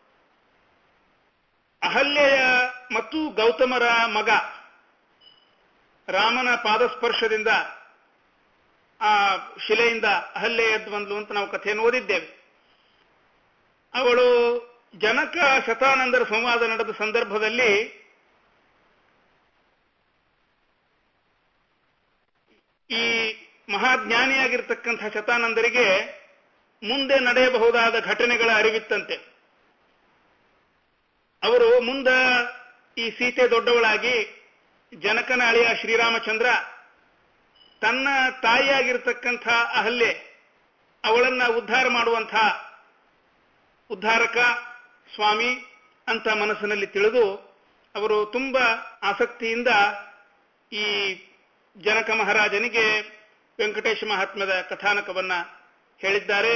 ಅಹಲ್ಯೆಯ ಮತ್ತು ಗೌತಮರ ಮಗ. ರಾಮನ ಪಾದಸ್ಪರ್ಶದಿಂದ ಆ ಶಿಲೆಯಿಂದ ಅಹಲ್ಯೆ ಎದ್ದು ಬಂದ್ಲು ಅಂತ ನಾವು ಕಥೆಯನ್ನು ಓದಿದ್ದೇವೆ. ಅವಳು ಜನಕ ಶತಾನಂದರ ಸಂವಾದ ನಡೆದ ಸಂದರ್ಭದಲ್ಲಿ ಈ ಮಹಾಜ್ಞಾನಿಯಾಗಿರ್ತಕ್ಕಂಥ ಶತಾನಂದರಿಗೆ ಮುಂದೆ ನಡೆಯಬಹುದಾದ ಘಟನೆಗಳ ಅರಿವಿತ್ತಂತೆ. ಅವರು ಮುಂದೆ ಈ ಸೀತೆ ದೊಡ್ಡವಳಾಗಿ ಜನಕನ ಅಳಿಯ ಶ್ರೀರಾಮಚಂದ್ರ ತನ್ನ ತಾಯಿಯಾಗಿರ್ತಕ್ಕಂಥ ಅಹಲ್ಯೆ ಅವಳನ್ನ ಉದ್ಧಾರ ಮಾಡುವಂಥ ಉದ್ಧಾರಕ ಸ್ವಾಮಿ ಅಂತ ಮನಸ್ಸಿನಲ್ಲಿ ತಿಳಿದು ಅವರು ತುಂಬಾ ಆಸಕ್ತಿಯಿಂದ ಈ ಜನಕ ಮಹಾರಾಜನಿಗೆ ವೆಂಕಟೇಶ ಮಹಾತ್ಮ್ಯದ ಕಥಾನಕವನ್ನ ಹೇಳಿದ್ದಾರೆ.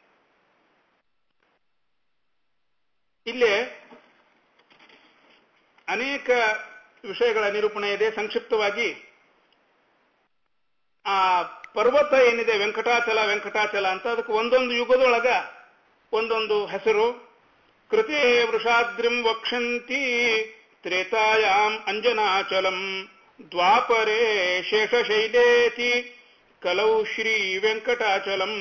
ಇಲ್ಲೇ ಅನೇಕ ವಿಷಯಗಳ ನಿರೂಪಣೆ ಇದೆ. ಸಂಕ್ಷಿಪ್ತವಾಗಿ ಆ ಪರ್ವತ ಏನಿದೆ ವೆಂಕಟಾಚಲ ವೆಂಕಟಾಚಲ ಅಂತ, ಅದಕ್ಕೆ ಒಂದೊಂದು ಯುಗದೊಳಗ ಒಂದೊಂದು ಹೆಸರು. ಕೃತೇ ವೃಷಾದ್ರಿಂ ವಕ್ಷಂತಿ ತ್ರೇತಾಯಾಂ ಅಂಜನಾಚಲಂ ದ್ವಾಪರೇ ಶೇಷಶೈಲೇತಿ ಕಲೌ ಶ್ರೀ ವೆಂಕಟಾಚಲಂ.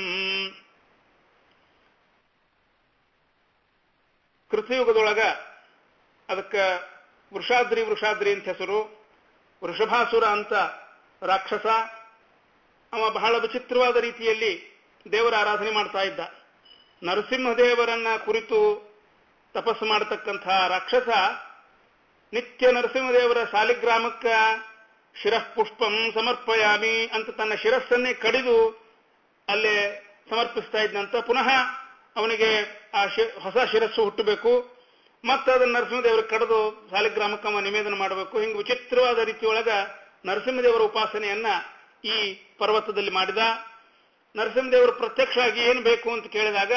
ಕೃತಯುಗದೊಳಗ ಅದಕ್ಕೆ ವೃಷಾದ್ರಿ ವೃಷಾದ್ರಿ ಅಂತ ಹೆಸರು. ವೃಷಭಾಸುರ ಅಂತ ರಾಕ್ಷಸ, ಅವ ಬಹಳ ವಿಚಿತ್ರವಾದ ರೀತಿಯಲ್ಲಿ ದೇವರ ಆರಾಧನೆ ಮಾಡ್ತಾ ಇದ್ದ. ನರಸಿಂಹದೇವರನ್ನ ಕುರಿತು ತಪಸ್ಸು ಮಾಡತಕ್ಕಂಥ ರಾಕ್ಷಸ ನಿತ್ಯ ನರಸಿಂಹದೇವರ ಸಾಲಿಗ್ರಾಮಕ್ಕ ಶಿರಃಪುಷ್ಪಂ ಸಮರ್ಪಯಾಮಿ ಅಂತ ತನ್ನ ಶಿರಸ್ಸನ್ನೇ ಕಡಿದು ಅಲ್ಲೇ ಸಮರ್ಪಿಸ್ತಾ ಇದ್ದಂತ. ಪುನಃ ಅವನಿಗೆ ಆ ಹೊಸ ಶಿರಸ್ಸು ಹುಟ್ಟಬೇಕು, ಮತ್ತೆ ಅದನ್ನು ನರಸಿಂಹದೇವರಿಗೆ ಕಡಿದು ಸಾಲಿಗ್ರಾಮಕ್ಕೆ ಅವ ನಿವೇದನ ಮಾಡಬೇಕು. ಹಿಂಗೆ ವಿಚಿತ್ರವಾದ ರೀತಿಯೊಳಗ ನರಸಿಂಹದೇವರ ಉಪಾಸನೆಯನ್ನ ಈ ಪರ್ವತದಲ್ಲಿ ಮಾಡಿದ. ನರಸಿಂಹದೇವರು ಪ್ರತ್ಯಕ್ಷ ಆಗಿ ಏನು ಬೇಕು ಅಂತ ಕೇಳಿದಾಗ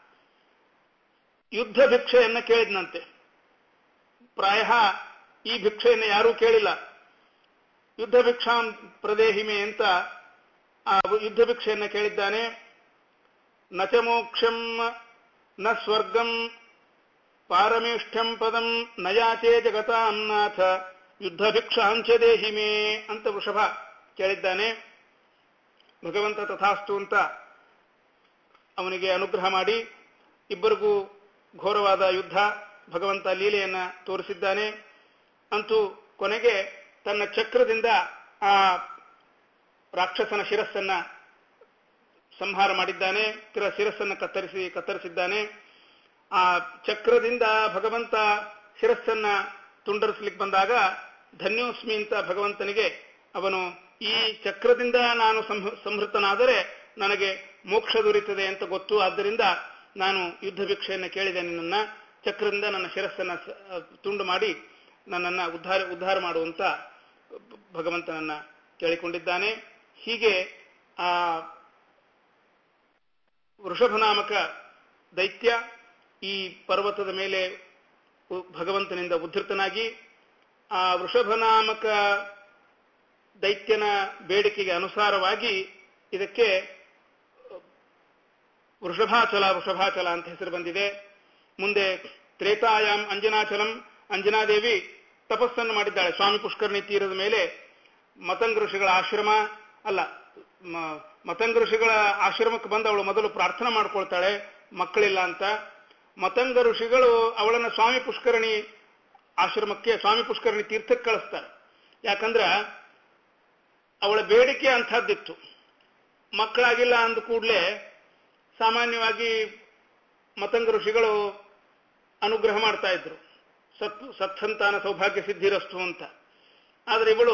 ಯುದ್ಧ ಭಿಕ್ಷೆಯನ್ನ ಕೇಳಿದ್ನಂತೆ. ಪ್ರಾಯ ಈ ಭಿಕ್ಷೆಯನ್ನು ಯಾರೂ ಕೇಳಿಲ್ಲ. ಯುದ್ಧ ಭಿಕ್ಷಾಂ ಪ್ರದೇಹಿಮೆ ಅಂತ ಆ ಯುದ್ಧ ಭಿಕ್ಷೆಯನ್ನ ಕೇಳಿದ್ದಾನೆ. ನ ಚ ಮೋಕ್ಷಂ ನ ಸ್ವರ್ಗಂ ಪಾರಮೇಷ್ಠ್ಯಂ ಪದಂ ನಯಾಚೇ ಜಗತಾಂ ನಾಥ ಯುದ್ಧ ಭಿಕ್ಷಾಂಚ ದೇಹಿಮೆ ಅಂತ ವೃಷಭ ಕೇಳಿದ್ದಾನೆ. ಭಗವಂತ ತಥಾಸ್ತು ಅಂತ ಅವನಿಗೆ ಅನುಗ್ರಹ ಮಾಡಿ ಇಬ್ಬರಿಗೂ ಘೋರವಾದ ಯುದ್ಧ, ಭಗವಂತ ಲೀಲೆಯನ್ನ ತೋರಿಸಿದ್ದಾನೆ. ಅಂತೂ ಕೊನೆಗೆ ತನ್ನ ಚಕ್ರದಿಂದ ಆ ರಾಕ್ಷಸನ ಶಿರಸ್ಸನ್ನ ಸಂಹಾರ ಮಾಡಿದ್ದಾನೆ. ಶಿರಸ್ಸನ್ನು ಕತ್ತರಿಸಿದ್ದಾನೆ. ಆ ಚಕ್ರದಿಂದ ಭಗವಂತ ಶಿರಸ್ಸನ್ನ ತುಂಡರಿಸಲಿಕ್ಕೆ ಬಂದಾಗ ಧನ್ಯೋಸ್ಮಿ ಅಂತ ಭಗವಂತನಿಗೆ ಅವನು ಈ ಚಕ್ರದಿಂದ ನಾನು ಸಂಹೃತನಾದರೆ ನನಗೆ ಮೋಕ್ಷ ದೊರೆಯುತ್ತದೆ ಅಂತ ಗೊತ್ತು, ಆದ್ದರಿಂದ ನಾನು ಯುದ್ಧ ಭಿಕ್ಷೆಯನ್ನು ಕೇಳಿದೆ, ನಿನ್ನ ಚಕ್ರದಿಂದ ನನ್ನ ಶಿರಸ್ಸನ್ನ ತುಂಡು ಮಾಡಿ ನನ್ನನ್ನ ಉದ್ಧಾರ ಮಾಡುವಂತ ಭಗವಂತನನ್ನ ಕೇಳಿಕೊಂಡಿದ್ದಾನೆ. ಹೀಗೆ ಆ ವೃಷಭನಾಮಕ ದೈತ್ಯ ಈ ಪರ್ವತದ ಮೇಲೆ ಭಗವಂತನಿಂದ ಉದ್ಧೃತನಾಗಿ ಆ ವೃಷಭನಾಮಕ ದೈತ್ಯನ ಬೇಡಿಕೆಗೆ ಅನುಸಾರವಾಗಿ ಇದಕ್ಕೆ ವೃಷಭಾಚಲ ವೃಷಭಾಚಲ ಅಂತ ಹೆಸರು ಬಂದಿದೆ. ಮುಂದೆ ತ್ರೇತಾಯಾಮ್ ಅಂಜನಾಚಲಂ, ಅಂಜನಾದೇವಿ ತಪಸ್ಸನ್ನು ಮಾಡಿದ್ದಾಳೆ ಸ್ವಾಮಿ ಪುಷ್ಕರಣಿ ತೀರದ ಮೇಲೆ. ಮತಂಗ ಋಷಿಗಳ ಆಶ್ರಮ ಅಲ್ಲ, ಮತಂಗ ಋಷಿಗಳ ಆಶ್ರಮಕ್ಕೆ ಬಂದು ಅವಳು ಮೊದಲು ಪ್ರಾರ್ಥನೆ ಮಾಡ್ಕೊಳ್ತಾಳೆ ಮಕ್ಕಳಿಲ್ಲ ಅಂತ. ಮತಂಗ ಋಷಿಗಳು ಅವಳನ್ನ ಸ್ವಾಮಿ ಪುಷ್ಕರಣಿ ಆಶ್ರಮಕ್ಕೆ, ಸ್ವಾಮಿ ಪುಷ್ಕರಣಿ ತೀರ್ಥಕ್ಕೆ ಕಳಿಸ್ತಾರೆ. ಯಾಕಂದ್ರ ಅವಳ ಬೇಡಿಕೆ ಅಂಥದ್ದಿತ್ತು. ಮಕ್ಕಳಾಗಿಲ್ಲ ಅಂದ ಕೂಡಲೇ ಸಾಮಾನ್ಯವಾಗಿ ಮತಂಗ ಋಷಿಗಳು ಅನುಗ್ರಹ ಮಾಡ್ತಾ ಇದ್ರು, ಸತ್ಸಂತಾನ ಸೌಭಾಗ್ಯ ಸಿದ್ಧಿರಸ್ತು ಅಂತ. ಆದ್ರೆ ಇವಳು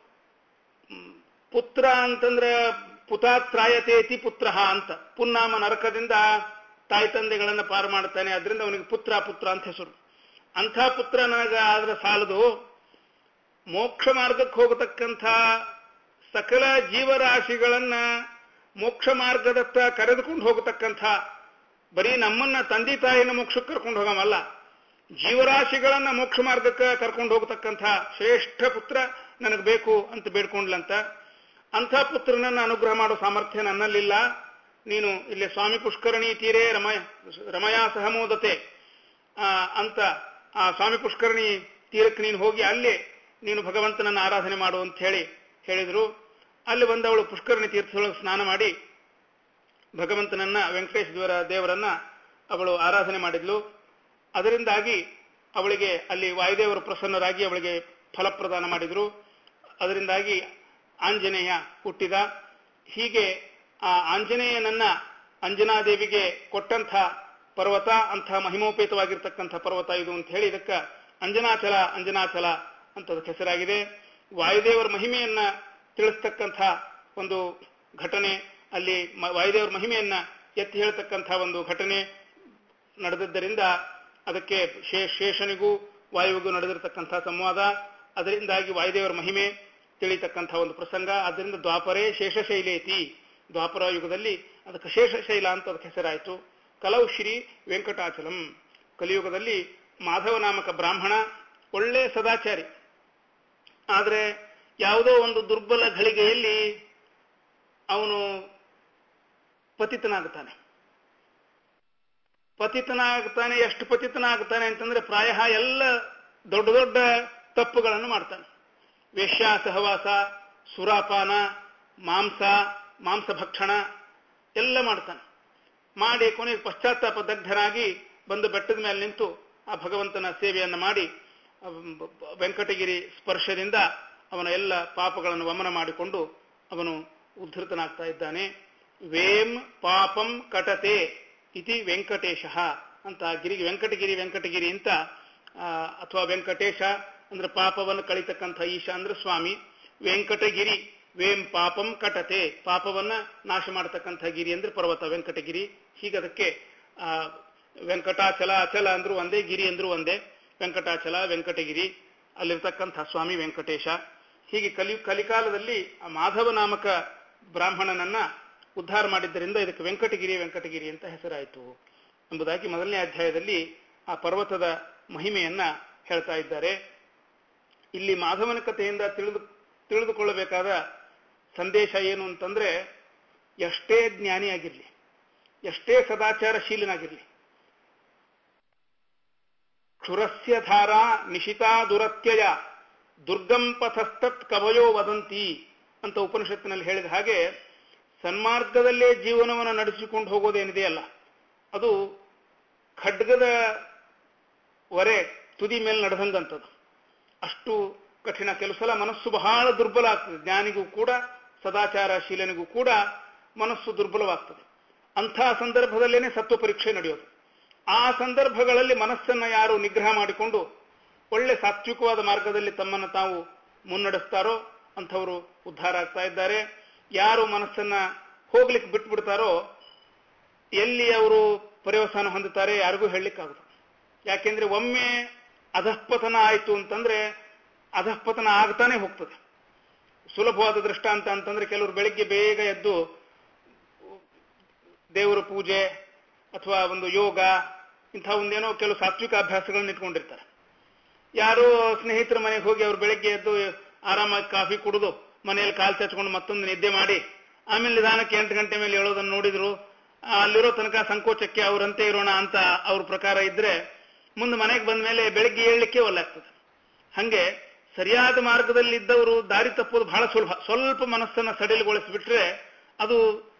ಪುತ್ರ ಅಂತಂದ್ರೆ ಪುತಾತ್ರಾಯತೇತಿ ಪುತ್ರ ಅಂತ, ಪುನ್ನಾಮ ನರಕದಿಂದ ತಾಯಿ ತಂದೆಗಳನ್ನ ಪಾರು ಮಾಡ್ತಾನೆ, ಅದರಿಂದ ಅವನಿಗೆ ಪುತ್ರ ಪುತ್ರ ಅಂತ ಹೆಸರು. ಅಂಥ ಪುತ್ರ ನನಗ ಆದ್ರೆ ಸಾಲದು, ಮೋಕ್ಷ ಮಾರ್ಗಕ್ಕೆ ಹೋಗತಕ್ಕಂಥ ಸಕಲ ಜೀವರಾಶಿಗಳನ್ನ ಮೋಕ್ಷ ಮಾರ್ಗದತ್ತ ಕರೆದುಕೊಂಡು ಹೋಗತಕ್ಕಂಥ, ಬರೀ ನಮ್ಮನ್ನ ತಂದೆ ತಾಯಿನ ಮೋಕ್ಷಕ್ಕೆ ಕರ್ಕೊಂಡು ಹೋಗಮಲ್ಲ, ಜೀವರಾಶಿಗಳನ್ನ ಮೋಕ್ಷ ಮಾರ್ಗಕ್ಕೆ ಕರ್ಕೊಂಡು ಹೋಗತಕ್ಕಂಥ ಶ್ರೇಷ್ಠ ಪುತ್ರ ನನಗೆ ಬೇಕು ಅಂತ ಬೇಡ್ಕೊಂಡ್ಲಂತ. ಅಂಥ ಪುತ್ರನನ್ನ ಅನುಗ್ರಹ ಮಾಡೋ ಸಾಮರ್ಥ್ಯ ನನ್ನಲ್ಲಿಲ್ಲ. ನೀನು ಇಲ್ಲಿ ಸ್ವಾಮಿ ಪುಷ್ಕರಣಿ ತೀರೇ ರಮಯಾ ಸಹಮೋದತೆ ಅಂತ ಆ ಸ್ವಾಮಿ ಪುಷ್ಕರಣಿ ತೀರಕ್ಕೆ ನೀನು ಹೋಗಿ ಅಲ್ಲಿ ನೀನು ಭಗವಂತನನ್ನ ಆರಾಧನೆ ಮಾಡು ಅಂತ ಹೇಳಿದ್ರು. ಅಲ್ಲಿ ಬಂದವಳು ಪುಷ್ಕರಣಿ ತೀರ್ಥದೊಳಗೆ ಸ್ನಾನ ಮಾಡಿ ಭಗವಂತನನ್ನ, ವೆಂಕಟೇಶ ದೇವರನ್ನ ಅವಳು ಆರಾಧನೆ ಮಾಡಿದ್ಲು. ಅದರಿಂದಾಗಿ ಅವಳಿಗೆ ಅಲ್ಲಿ ವಾಯುದೇವರು ಪ್ರಸನ್ನರಾಗಿ ಅವಳಿಗೆ ಫಲಪ್ರದಾನ ಮಾಡಿದ್ರು. ಅದರಿಂದಾಗಿ ಆಂಜನೇಯ ಹುಟ್ಟಿದ. ಹೀಗೆ ಆ ಆಂಜನೇಯನನ್ನ ಅಂಜನಾದೇವಿಗೆ ಕೊಟ್ಟಂಥ ಪರ್ವತ, ಅಂಥ ಮಹಿಮೋಪೇತವಾಗಿರ್ತಕ್ಕಂಥ ಪರ್ವತ ಇದು ಅಂತ ಹೇಳಿ ಇದಕ್ಕೆ ಅಂಜನಾಚಲ ಅಂಜನಾಚಲ ಅಂತ ಅದಕ್ಕೆ ಹೆಸರಾಗಿದೆ. ವಾಯುದೇವರ ಮಹಿಮೆಯನ್ನ ತಿಳಿಸ್ತಕ್ಕಂಥ ಒಂದು ಘಟನೆ, ಅಲ್ಲಿ ವಾಯುದೇವರ ಮಹಿಮೆಯನ್ನ ಎತ್ತಿ ಹೇಳ್ತಕ್ಕಂಥ ಒಂದು ಘಟನೆ ನಡೆದದ್ದರಿಂದ ಅದಕ್ಕೆ ಶೇಷನಿಗೂ ವಾಯುವಿಗೂ ನಡೆದಿರತಕ್ಕಂಥ ಸಂವಾದ, ಅದರಿಂದಾಗಿ ವಾಯುದೇವರ ಮಹಿಮೆ ತಿಳಿತಕ್ಕಂಥ ಒಂದು ಪ್ರಸಂಗ. ಆದ್ದರಿಂದ ದ್ವಾಪರೇ ಶೇಷಶೈಲೇತಿ, ದ್ವಾಪರ ಯುಗದಲ್ಲಿ ಅದಕ್ಕೆ ಶೇಷಶೈಲ ಅಂತ ಅದಕ್ಕೆ ಹೆಸರಾಯಿತು. ಕಲೌ ಶ್ರೀ ವೆಂಕಟಾಚಲಂ. ಕಲಿಯುಗದಲ್ಲಿ ಮಾಧವ ನಾಮಕ ಬ್ರಾಹ್ಮಣ ಒಳ್ಳೆ ಸದಾಚಾರಿ, ಆದರೆ ಯಾವುದೋ ಒಂದು ದುರ್ಬಲ ಘಳಿಗೆಯಲ್ಲಿ ಅವನು ಪತಿತನಾಗುತ್ತಾನೆ. ಎಷ್ಟು ಪತಿತನಾಗುತ್ತಾನೆ ಅಂತಂದ್ರೆ ಪ್ರಾಯ ಎಲ್ಲ ದೊಡ್ಡ ದೊಡ್ಡ ತಪ್ಪುಗಳನ್ನು ಮಾಡ್ತಾನೆ. ವೇಶ್ಯಾ ಸಹವಾಸ, ಸುರಾಪಾನ, ಮಾಂಸ ಭಕ್ಷಣ ಎಲ್ಲ ಮಾಡ್ತಾನೆ. ಮಾಡಿ ಕೊನೆಗೆ ಪಶ್ಚಾತ್ತಾಪ ದಗ್ಧನಾಗಿ ಬಂದು ಬೆಟ್ಟದ ಮೇಲೆ ನಿಂತು ಆ ಭಗವಂತನ ಸೇವೆಯನ್ನು ಮಾಡಿ ವೆಂಕಟಗಿರಿ ಸ್ಪರ್ಶದಿಂದ ಅವನ ಎಲ್ಲ ಪಾಪಗಳನ್ನು ವಮನ ಮಾಡಿಕೊಂಡು ಅವನು ಉದ್ಧೃತನಾಗ್ತಾ ಇದ್ದಾನೆ. ವೇಂ ಪಾಪಂ ಕಟತೆ ಇತಿ ವೆಂಕಟೇಶ ಅಂತ ಗಿರಿಗೆ ವೆಂಕಟಗಿರಿ ಅಂತ, ಅಥವಾ ವೆಂಕಟೇಶ ಅಂದ್ರೆ ಪಾಪವನ್ನು ಕಳಿತಕ್ಕಂಥ ಈಶ ಅಂದ್ರೆ ಸ್ವಾಮಿ. ವೆಂಕಟಗಿರಿ ವೇಂ ಪಾಪಂ ಕಟತೆ, ಪಾಪವನ್ನ ನಾಶ ಮಾಡತಕ್ಕಂಥ ಗಿರಿ ಅಂದ್ರೆ ಪರ್ವತ ವೆಂಕಟಗಿರಿ. ಹೀಗದಕ್ಕೆ ವೆಂಕಟಾಚಲ, ಅಚಲ ಅಂದ್ರೂ ಒಂದೇ, ಗಿರಿ ಅಂದ್ರೂ ಒಂದೇ. ವೆಂಕಟಾಚಲ, ವೆಂಕಟಗಿರಿ, ಅಲ್ಲಿರ್ತಕ್ಕಂಥ ಸ್ವಾಮಿ ವೆಂಕಟೇಶ. ಹೀಗೆ ಕಲಿಕಾಲದಲ್ಲಿ ಆ ಮಾಧವ ನಾಮಕ ಬ್ರಾಹ್ಮಣನನ್ನ ಉದ್ಧಾರ ಮಾಡಿದ್ದರಿಂದ ಇದಕ್ಕೆ ವೆಂಕಟಗಿರಿ ಅಂತ ಹೆಸರಾಯಿತು ಎಂಬುದಾಗಿ ಮೊದಲನೇ ಅಧ್ಯಾಯದಲ್ಲಿ ಆ ಪರ್ವತದ ಮಹಿಮೆಯನ್ನ ಹೇಳ್ತಾ ಇದ್ದಾರೆ. ಇಲ್ಲಿ ಮಾಧವನ ಕಥೆಯಿಂದ ತಿಳಿದುಕೊಳ್ಳಬೇಕಾದ ಸಂದೇಶ ಏನು ಅಂತಂದ್ರೆ, ಎಷ್ಟೇ ಜ್ಞಾನಿಯಾಗಿರ್ಲಿ, ಎಷ್ಟೇ ಸದಾಚಾರಶೀಲನಾಗಿರ್ಲಿ, ಕ್ಷುರಸ್ಯ ಧಾರಾ ನಿಶಿತಾ ದುರತ್ಯಯ ದುರ್ಗಂ ಪಥಸ್ತತ್ ಕವಯೋ ವದಂತಿ ಅಂತ ಉಪನಿಷತ್ತಿನಲ್ಲಿ ಹೇಳಿದ ಹಾಗೆ, ಸನ್ಮಾರ್ಗದಲ್ಲೇ ಜೀವನವನ್ನು ನಡೆಸಿಕೊಂಡು ಹೋಗೋದೇನಿದೆಯಲ್ಲ, ಅದು ಖಡ್ಗದ ವರೆ ತುದಿ ಮೇಲೆ ನಡೆದಂಥದ್ದು. ಅಷ್ಟು ಕಠಿಣ. ಕೆಲವು ಸಲ ಮನಸ್ಸು ಬಹಳ ದುರ್ಬಲ ಆಗ್ತದೆ. ಜ್ಞಾನಿಗೂ ಕೂಡ, ಸದಾಚಾರಶೀಲನಿಗೂ ಕೂಡ ಮನಸ್ಸು ದುರ್ಬಲವಾಗ್ತದೆ. ಅಂಥ ಸಂದರ್ಭದಲ್ಲೇನೆ ಸತ್ವ ಪರೀಕ್ಷೆ ನಡೆಯೋದು. ಆ ಸಂದರ್ಭಗಳಲ್ಲಿ ಮನಸ್ಸನ್ನು ಯಾರು ನಿಗ್ರಹ ಮಾಡಿಕೊಂಡು ಒಳ್ಳೆ ಸಾತ್ವಿಕವಾದ ಮಾರ್ಗದಲ್ಲಿ ತಮ್ಮನ್ನು ತಾವು ಮುನ್ನಡೆಸ್ತಾರೋ ಅಂಥವರು ಉದ್ಧಾರ ಆಗ್ತಾ ಇದ್ದಾರೆ. ಯಾರು ಮನಸ್ಸನ್ನ ಹೋಗ್ಲಿಕ್ಕೆ ಬಿಟ್ಬಿಡ್ತಾರೋ, ಎಲ್ಲಿ ಅವರು ಪರ್ಯವಸಾನ ಹೊಂದುತ್ತಾರೆ ಯಾರಿಗೂ ಹೇಳಲಿಕ್ಕಾಗುತ್ತೆ. ಯಾಕೆಂದ್ರೆ ಒಮ್ಮೆ ಅಧಃಪತನ ಆಯಿತು ಅಂತಂದ್ರೆ ಅಧಃಪತನ ಆಗ್ತಾನೆ ಹೋಗ್ತದೆ. ಸುಲಭವಾದ ದೃಷ್ಟಾಂತ ಅಂತಂದ್ರೆ, ಕೆಲವರು ಬೆಳಿಗ್ಗೆ ಬೇಗ ಎದ್ದು ದೇವರ ಪೂಜೆ ಅಥವಾ ಒಂದು ಯೋಗ ಇಂಥ ಒಂದೇನೋ ಕೆಲವು ಸಾತ್ವಿಕ ಅಭ್ಯಾಸಗಳನ್ನ ಇಟ್ಕೊಂಡಿರ್ತಾರೆ. ಯಾರೋ ಸ್ನೇಹಿತರ ಮನೆಗೆ ಹೋಗಿ ಅವ್ರು ಬೆಳಿಗ್ಗೆ ಎದ್ದು ಆರಾಮಾಗಿ ಕಾಫಿ ಕುಡಿದು ಮನೆಯಲ್ಲಿ ಕಾಲು ಚಾಚ್ಕೊಂಡು ಮತ್ತೊಂದು ನಿದ್ದೆ ಮಾಡಿ ಆಮೇಲೆ ನಿಧಾನಕ್ಕೆ 8 ಗಂಟೆ ಮೇಲೆ ಹೇಳೋದನ್ನು ನೋಡಿದ್ರು, ಅಲ್ಲಿರೋ ತನಕ ಸಂಕೋಚಕ್ಕೆ ಅವರಂತೆ ಇರೋಣ ಅಂತ ಅವ್ರ ಪ್ರಕಾರ ಇದ್ರೆ ಮುಂದೆ ಮನೆಗೆ ಬಂದ ಮೇಲೆ ಬೆಳಿಗ್ಗೆ ಏಳಲಿಕ್ಕೆ ಒಲ್ಲಾಗ್ತದೆ. ಹಂಗೆ ಸರಿಯಾದ ಮಾರ್ಗದಲ್ಲಿ ಇದ್ದವರು ದಾರಿ ತಪ್ಪೋದು ಬಹಳ ಸುಲಭ. ಸ್ವಲ್ಪ ಮನಸ್ಸನ್ನು ಸಡಿಲಗೊಳಿಸಿಬಿಟ್ರೆ ಅದು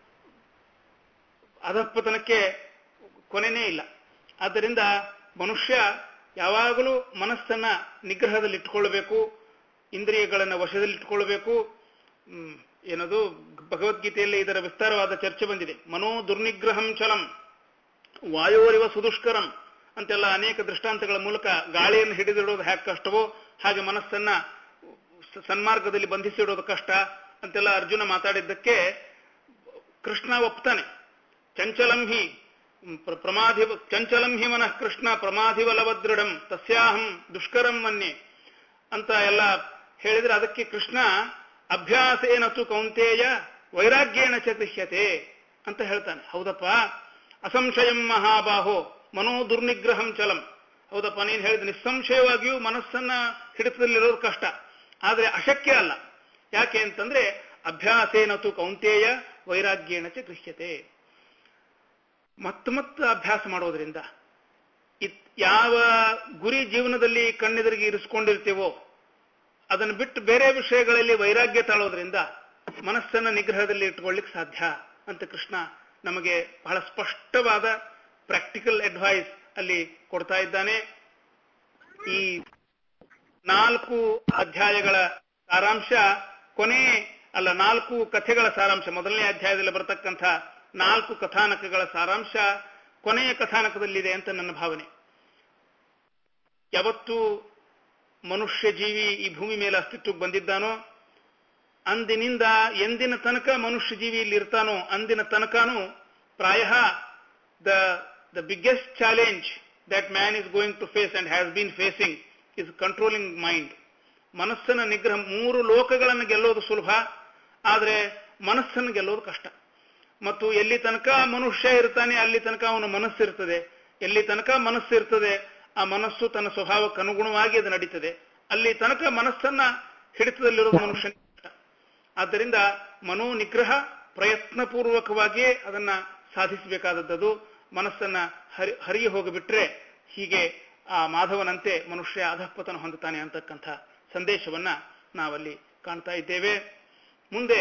ಅಧಃಪತನಕ್ಕೆ ಕೊನೆನೇ ಇಲ್ಲ. ಆದ್ದರಿಂದ ಮನುಷ್ಯ ಯಾವಾಗಲೂ ಮನಸ್ಸನ್ನ ನಿಗ್ರಹದಲ್ಲಿ ಇಟ್ಕೊಳ್ಬೇಕು, ಇಂದ್ರಿಯಗಳನ್ನು ವಶದಲ್ಲಿಟ್ಟುಕೊಳ್ಬೇಕು. ಏನದು ಭಗವದ್ಗೀತೆಯಲ್ಲಿ ಇದರ ವಿಸ್ತಾರವಾದ ಚರ್ಚೆ ಬಂದಿದೆ. ಮನೋ ದುರ್ನಿಗ್ರಹಂ ಚಲಂ ವಾಯೋರಿವ ಸುದುಷ್ಕರಂ ಅಂತೆಲ್ಲ ಅನೇಕ ದೃಷ್ಟಾಂತಗಳ ಮೂಲಕ ಗಾಳಿಯನ್ನು ಹಿಡಿದಿಡೋದು ಹೇಗೆ ಕಷ್ಟವೋ ಹಾಗೆ ಮನಸ್ಸನ್ನ ಸನ್ಮಾರ್ಗದಲ್ಲಿ ಬಂಧಿಸಿಡೋದು ಕಷ್ಟ ಅಂತೆಲ್ಲ ಅರ್ಜುನ ಮಾತಾಡಿದ್ದಕ್ಕೆ ಕೃಷ್ಣ ಒಪ್ತಾನೆ. ಚಂಚಲಂ ಹಿ ಮನಃ ಕೃಷ್ಣ ಪ್ರಮಾಧಿವಲವದೃಢಂ ತಸ್ಯಾಹಂ ದುಷ್ಕರಂ ಮನ್ಯೆ ಅಂತ ಎಲ್ಲ ಹೇಳಿದ್ರೆ ಅದಕ್ಕೆ ಕೃಷ್ಣ ಅಭ್ಯಾಸೇನತು ಕೌಂತೇಯ ವೈರಾಗ್ಯೇಣ ಚ ಗೃಹ್ಯತೆ ಅಂತ ಹೇಳ್ತಾನೆ. ಹೌದಪ್ಪ, ಅಸಂಶಯಂ ಮಹಾಬಾಹೋ ಮನೋ ದುರ್ನಿಗ್ರಹಂ ಚಲಂ. ಹೌದಪ್ಪ, ನೀನು ಹೇಳಿದ ನಿಸ್ಸಂಶಯವಾಗಿಯೂ ಮನಸ್ಸನ್ನ ಹಿಡಿತದಲ್ಲಿರೋದು ಕಷ್ಟ, ಆದರೆ ಅಶಕ್ಯ ಅಲ್ಲ. ಯಾಕೆ ಅಂತಂದ್ರೆ ಅಭ್ಯಾಸೇನತು ಕೌಂತೇಯ ವೈರಾಗ್ಯೇಣ ಚ ಗೃಹ್ಯತೆ. ಮತ್ತೆ ಅಭ್ಯಾಸ ಮಾಡೋದ್ರಿಂದ ಯಾವ ಗುರಿ ಜೀವನದಲ್ಲಿ ಕಣ್ಣೆದುರಿಗೆ ಇರಿಸ್ಕೊಂಡಿರ್ತೀವೋ ಅದನ್ನು ಬಿಟ್ಟು ಬೇರೆ ವಿಷಯಗಳಲ್ಲಿ ವೈರಾಗ್ಯ ತಾಳೋದ್ರಿಂದ ಮನಸ್ಸನ್ನ ನಿಗ್ರಹದಲ್ಲಿ ಇಟ್ಕೊಳ್ಳಿಕ್ಕೆ ಸಾಧ್ಯ ಅಂತ ಕೃಷ್ಣ ನಮಗೆ ಬಹಳ ಸ್ಪಷ್ಟವಾದ ಪ್ರಾಕ್ಟಿಕಲ್ ಅಡ್ವೈಸ್ ಅಲ್ಲಿ ಕೊಡ್ತಾ ಇದ್ದಾನೆ. ಈ 4 ಅಧ್ಯಾಯಗಳ ಸಾರಾಂಶ 4 ಕಥೆಗಳ ಸಾರಾಂಶ, ಮೊದಲನೇ ಅಧ್ಯಾಯದಲ್ಲಿ ಬರತಕ್ಕಂಥ 4 ಕಥಾನಕಗಳ ಸಾರಾಂಶ ಕೊನೆಯ ಕಥಾನಕದಲ್ಲಿದೆ ಅಂತ ನನ್ನ ಭಾವನೆ. ಯಾವತ್ತು ಮನುಷ್ಯ ಜೀವಿ ಈ ಭೂಮಿ ಮೇಲೆ ಅಸ್ತಿತ್ವಕ್ಕೆ ಬಂದಿದ್ದಾನೋ ಅಂದಿನಿಂದ ಎಂದಿನ ತನಕ ಮನುಷ್ಯ ಜೀವಿ ಇಲ್ಲಿ ಇರ್ತಾನೋ ಅಂದಿನ ತನಕನೂ ಪ್ರಾಯ the biggest challenge that man is going to face and has been facing is controlling mind. ಮನಸ್ಸನ್ನ ನಿಗ್ರಹ. 3 ಲೋಕಗಳನ್ನು ಗೆಲ್ಲೋದು ಸುಲಭ, ಆದರೆ ಮನಸ್ಸನ್ನು ಗೆಲ್ಲೋದು ಕಷ್ಟ. ಮತ್ತು ಎಲ್ಲಿ ತನಕ ಮನುಷ್ಯ ಇರ್ತಾನೆ ಅಲ್ಲಿ ತನಕ ಅವನ ಮನಸ್ಸಿರ್ತದೆ. ಎಲ್ಲಿ ತನಕ ಮನಸ್ಸು ಇರ್ತದೆ ಆ ಮನಸ್ಸು ತನ್ನ ಸ್ವಭಾವಕ್ಕೆ ಅನುಗುಣವಾಗಿ ಅದು ನಡೀತದೆ. ಅಲ್ಲಿ ತನಕ ಮನಸ್ಸನ್ನ ಹಿಡಿತದಲ್ಲಿರೋದು ಮನುಷ್ಯನ. ಆದ್ದರಿಂದ ಮನೋ ನಿಗ್ರಹ ಪ್ರಯತ್ನಪೂರ್ವಕವಾಗಿಯೇ ಅದನ್ನ ಸಾಧಿಸಬೇಕಾದದ್ದು. ಮನಸ್ಸನ್ನ ಹರಿಯ ಹೋಗಿಬಿಟ್ರೆ ಹೀಗೆ ಆ ಮಾಧವನಂತೆ ಮನುಷ್ಯ ಅಧಃಪತನ ಹೊಂದುತ್ತಾನೆ ಅಂತಕ್ಕಂಥ ಸಂದೇಶವನ್ನ ನಾವಲ್ಲಿ ಕಾಣ್ತಾ ಇದ್ದೇವೆ. ಮುಂದೆ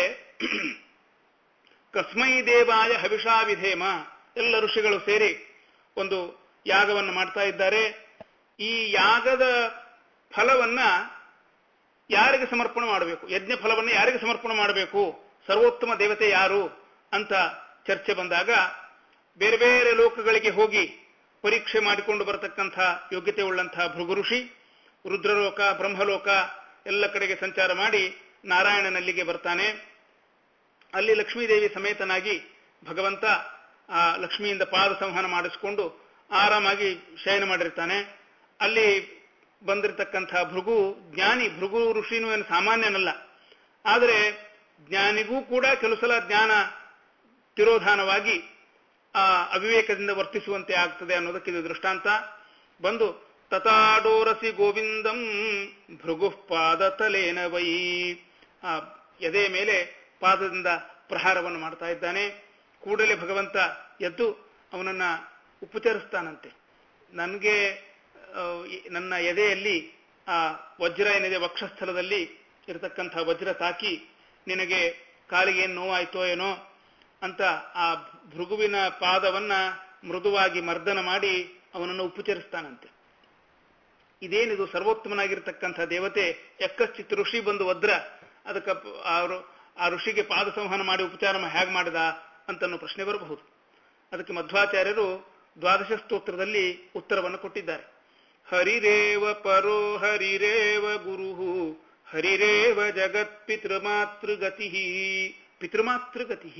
ಕಸ್ಮೈ ದೇವಾಯ ಹವಿಷಾ ವಿಧೇಮ, ಎಲ್ಲ ಋಷಿಗಳು ಸೇರಿ ಒಂದು ಯಾಗವನ್ನು ಮಾಡ್ತಾ ಇದ್ದಾರೆ. ಈ ಯಾಗದ ಫಲವನ್ನ ಯಾರಿಗೆ ಸಮರ್ಪಣೆ ಮಾಡಬೇಕು, ಯಜ್ಞ ಫಲವನ್ನು ಯಾರಿಗೆ ಸಮರ್ಪಣೆ ಮಾಡಬೇಕು, ಸರ್ವೋತ್ತಮ ದೇವತೆ ಯಾರು ಅಂತ ಚರ್ಚೆ ಬಂದಾಗ ಬೇರೆ ಬೇರೆ ಲೋಕಗಳಿಗೆ ಹೋಗಿ ಪರೀಕ್ಷೆ ಮಾಡಿಕೊಂಡು ಬರತಕ್ಕಂಥ ಯೋಗ್ಯತೆ ಉಳ್ಳಂತಹ ಭೃಗು ಋಷಿ ರುದ್ರಲೋಕ ಬ್ರಹ್ಮಲೋಕ ಎಲ್ಲ ಕಡೆಗೆ ಸಂಚಾರ ಮಾಡಿ ನಾರಾಯಣನಲ್ಲಿಗೆ ಬರ್ತಾನೆ. ಅಲ್ಲಿ ಲಕ್ಷ್ಮೀದೇವಿ ಸಮೇತನಾಗಿ ಭಗವಂತ ಆ ಲಕ್ಷ್ಮಿಯಿಂದ ಪಾದ ಸಂವಹನ ಮಾಡಿಸಿಕೊಂಡು ಆರಾಮಾಗಿ ಶಯನ ಮಾಡಿರ್ತಾನೆ. ಅಲ್ಲಿ ಬಂದಿರತಕ್ಕಂಥ ಭೃಗು ಜ್ಞಾನಿ, ಭೃಗು ಋಷಿನೂ ಏನು ಸಾಮಾನ್ಯನಲ್ಲ. ಆದರೆ ಜ್ಞಾನಿಗೂ ಕೂಡ ಕೆಲವು ಸಲ ಜ್ಞಾನ ತಿರೋಧಾನವಾಗಿ ಆ ಅವಿವೇಕದಿಂದ ವರ್ತಿಸುವಂತೆ ಆಗ್ತದೆ ಅನ್ನೋದಕ್ಕೆ ಇದು ದೃಷ್ಟಾಂತ. ಬಂದು ತಥಾಡೋರಸಿ ಗೋವಿಂದಂ ಭೃಗು ಪಾದ ತಲೇನ ವೈ, ಆ ಎದೆ ಮೇಲೆ ಪಾದದಿಂದ ಪ್ರಹಾರವನ್ನು ಮಾಡ್ತಾ ಇದ್ದಾನೆ. ಕೂಡಲೇ ಭಗವಂತ ಎದ್ದು ಅವನನ್ನ ಉಪಚರಿಸ್ತಾನಂತೆ. ನನಗೆ ನನ್ನ ಎದೆಯಲ್ಲಿ ಆ ವಜ್ರ ಏನಿದೆ ವಕ್ಷಸ್ಥಲದಲ್ಲಿ ಇರತಕ್ಕಂಥ ವಜ್ರ ತಾಕಿ ನಿನಗೆ ಕಾಲಿಗೆ ಏನು ನೋವಾಯ್ತೋ ಏನೋ ಅಂತ ಆ ಭೃಗುವಿನ ಪಾದವನ್ನ ಮೃದುವಾಗಿ ಮರ್ದನ ಮಾಡಿ ಅವನನ್ನು ಉಪಚರಿಸ್ತಾನಂತೆ. ಇದೇನಿದು ಸರ್ವೋತ್ತಮನಾಗಿರ್ತಕ್ಕಂಥ ದೇವತೆ ಯಕ್ಕಶ್ಚಿತ್ ಋಷಿ ಬಂದು ವಜ್ರ ಅದಕ್ಕೆ ಆ ಋಷಿಗೆ ಪಾದ ಸಂವಹನ ಮಾಡಿ ಉಪಚಾರ ಹೇಗೆ ಮಾಡಿದ ಅಂತನ್ನೋ ಪ್ರಶ್ನೆ ಬರಬಹುದು. ಅದಕ್ಕೆ ಮಧ್ವಾಚಾರ್ಯರು ದ್ವಾದಶ ಸ್ತೋತ್ರದಲ್ಲಿ ಉತ್ತರವನ್ನು ಕೊಟ್ಟಿದ್ದಾರೆ. ಹರಿರೇವ ಪರೋ ಹರಿರೇವ ಗುರುಹು ಹರಿರೇವ ಜಗತ್ ಪಿತೃಮಾತೃಗತಿ. ಪಿತೃಮಾತೃಗತಿ,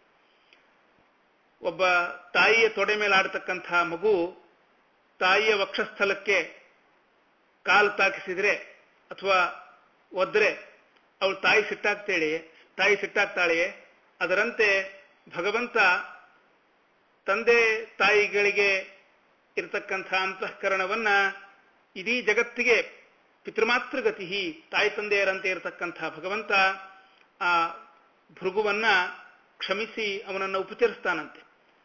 ಒಬ್ಬ ತಾಯಿಯ ತೊಡೆ ಮೇಲೆ ಆಡತಕ್ಕಂಥ ಮಗು ತಾಯಿಯ ವಕ್ಷಸ್ಥಲಕ್ಕೆ ಕಾಲು ತಾಕಿಸಿದ್ರೆ ಅಥವಾ ಒದ್ರೆ ಅವಳು ತಾಯಿ ಸಿಟ್ಟಾಗ್ತಾಳೆಯೇ, ಅದರಂತೆ ಭಗವಂತ ತಂದೆ ತಾಯಿಗಳಿಗೆ ಇರತಕ್ಕಂಥ ಅಂತಃಕರಣವನ್ನ ಇಡೀ ಜಗತ್ತಿಗೆ ಪಿತೃಮಾತೃಗತಿ, ತಾಯಿ ತಂದೆಯರಂತೆ ಇರತಕ್ಕಂಥ ಭಗವಂತ ಆ ಭೃಗುವನ್ನ ಕ್ಷಮಿಸಿ ಅವನನ್ನು ಉಪಚರಿಸ್ತಾನಂತೆ.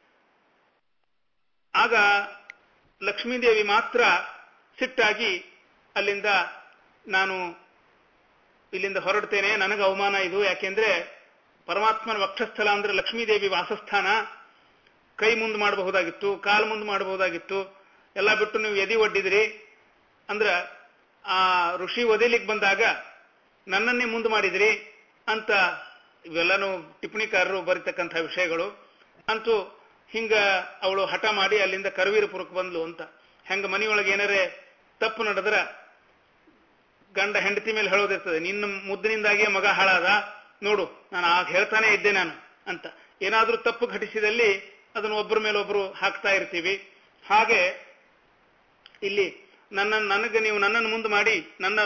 ಆಗ ಲಕ್ಷ್ಮೀದೇವಿ ಮಾತ್ರ ಸಿಟ್ಟಾಗಿ ಅಲ್ಲಿಂದ ನಾನು ಇಲ್ಲಿಂದ ಹೊರಡ್ತೇನೆ, ನನಗೆ ಅವಮಾನ ಇದು, ಯಾಕೆಂದ್ರೆ ಪರಮಾತ್ಮನ ವಕ್ಷಸ್ಥಲ ಅಂದ್ರೆ ಲಕ್ಷ್ಮೀದೇವಿ ವಾಸಸ್ಥಾನ, ಕೈ ಮುಂದೆ ಮಾಡಬಹುದಾಗಿತ್ತು, ಕಾಲು ಮುಂದೆ ಮಾಡಬಹುದಾಗಿತ್ತು, ಎಲ್ಲ ಬಿಟ್ಟು ನೀವು ಎದಿ ಒಡ್ಡಿದ್ರಿ ಅಂದ್ರ ಆ ಋಷಿ ಒದಿಲಿಕ್ಕೆ ಬಂದಾಗ ನನ್ನನ್ನೇ ಮುಂದೆ ಮಾಡಿದ್ರಿ ಅಂತ ಇವೆಲ್ಲನೂ ಟಿಪ್ಪಣಿಕಾರರು ಬರೀತಕ್ಕಂಥ ವಿಷಯಗಳು. ಅಂತೂ ಹಿಂಗ ಅವಳು ಹಠ ಮಾಡಿ ಅಲ್ಲಿಂದ ಕರವೀರಪುರಕ್ಕೆ ಬಂದ್ಲು ಅಂತ. ಹೆಂಗ ಮನೆಯೊಳಗೆ ಏನಾರೇ ತಪ್ಪು ನಡೆದ್ರ ಗಂಡ ಹೆಂಡತಿ ಮೇಲೆ ಹೇಳೋದಿರ್ತದೆ, ನಿನ್ನ ಮುದ್ದಿನಿಂದಾಗಿಯೇ ಮಗ ಹಾಳಾದ ನೋಡು, ನಾನು ಆಗ ಹೇಳ್ತಾನೆ ಇದ್ದೆ ನಾನು ಅಂತ. ಏನಾದ್ರೂ ತಪ್ಪು ಘಟಿಸಿದಲ್ಲಿ ಅದನ್ನು ಒಬ್ಬರ ಮೇಲೆ ಒಬ್ರು ಹಾಕ್ತಾ ಇರ್ತೀವಿ. ಹಾಗೆ ಇಲ್ಲಿ ನನಗೆ ನೀವು ನನ್ನನ್ನು ಮುಂದೆ ಮಾಡಿ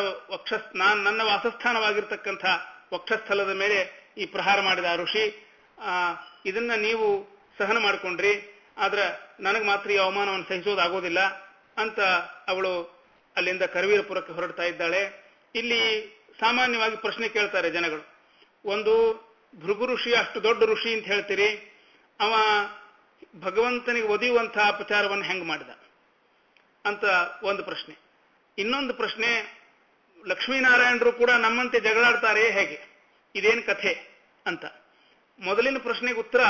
ನನ್ನ ವಾಸಸ್ಥಾನವಾಗಿರ್ತಕ್ಕಂಥ ವಕ್ಷಸ್ಥಲದ ಮೇಲೆ ಈ ಪ್ರಹಾರ ಮಾಡಿದ ಆ ಋಷಿ, ಇದನ್ನ ನೀವು ಸಹನ ಮಾಡಿಕೊಂಡ್ರಿ, ಆದ್ರೆ ನನಗೆ ಮಾತ್ರ ಈ ಅವಮಾನವನ್ನು ಸಹಿಸೋದಾಗೋದಿಲ್ಲ ಅಂತ ಅವಳು ಅಲ್ಲಿಂದ ಕರವೀರಪುರಕ್ಕೆ ಹೊರಡ್ತಾ ಇದ್ದಾಳೆ. ಇಲ್ಲಿ ಸಾಮಾನ್ಯವಾಗಿ ಪ್ರಶ್ನೆ ಕೇಳ್ತಾರೆ ಜನಗಳು, ಒಂದು ಭೃಗು ಋಷಿ ಅಷ್ಟು ದೊಡ್ಡ ಋಷಿ ಅಂತ ಹೇಳ್ತೀರಿ, ಅವ ಭಗವಂತನಿಗೆ ಒದೆಯುವಂತಹ ಅಪಚಾರವನ್ನು ಹೆಂಗ್ ಮಾಡಿದ ಅಂತ ಒಂದು ಪ್ರಶ್ನೆ. ಇನ್ನೊಂದು ಪ್ರಶ್ನೆ, ಲಕ್ಷ್ಮೀನಾರಾಯಣರು ಕೂಡ ನಮ್ಮಂತೆ ಜಗಳಾಡ್ತಾರೆ ಹೇಗೆ, ಇದೇನು ಕಥೆ ಅಂತ. ಮೊದಲಿನ ಪ್ರಶ್ನೆಗೆ ಉತ್ತರ,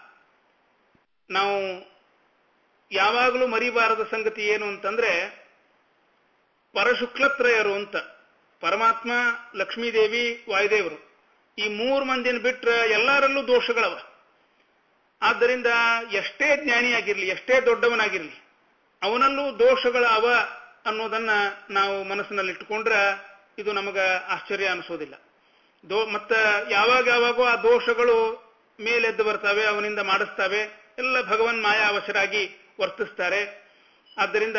ನಾವು ಯಾವಾಗಲೂ ಮರಿಬಾರದ ಸಂಗತಿ ಏನು ಅಂತಂದ್ರೆ ಪರಶುಕ್ಲತ್ರಯರು ಅಂತ, ಪರಮಾತ್ಮ, ಲಕ್ಷ್ಮೀದೇವಿ, ವಾಯುದೇವರು, ಈ 3 ಮಂದಿನ ಬಿಟ್ರೆ ಎಲ್ಲರಲ್ಲೂ ದೋಷಗಳವ. ಆದ್ದರಿಂದ ಎಷ್ಟೇ ಜ್ಞಾನಿಯಾಗಿರ್ಲಿ, ಎಷ್ಟೇ ದೊಡ್ಡವನಾಗಿರ್ಲಿ, ಅವನಲ್ಲೂ ದೋಷಗಳ ಅವ ಅನ್ನೋದನ್ನ ನಾವು ಮನಸ್ಸಿನಲ್ಲಿಟ್ಟುಕೊಂಡ್ರೆ ಇದು ನಮಗ ಆಶ್ಚರ್ಯ ಅನಿಸೋದಿಲ್ಲ. ಮತ್ತ ಯಾವಾಗೋ ಆ ದೋಷಗಳು ಮೇಲೆದ್ದು ಬರ್ತವೆ, ಅವನಿಂದ ಮಾಡಿಸ್ತವೆ, ಎಲ್ಲ ಭಗವನ್ ಮಾಯಾವಶರಾಗಿ ವರ್ತಿಸ್ತಾರೆ. ಆದ್ದರಿಂದ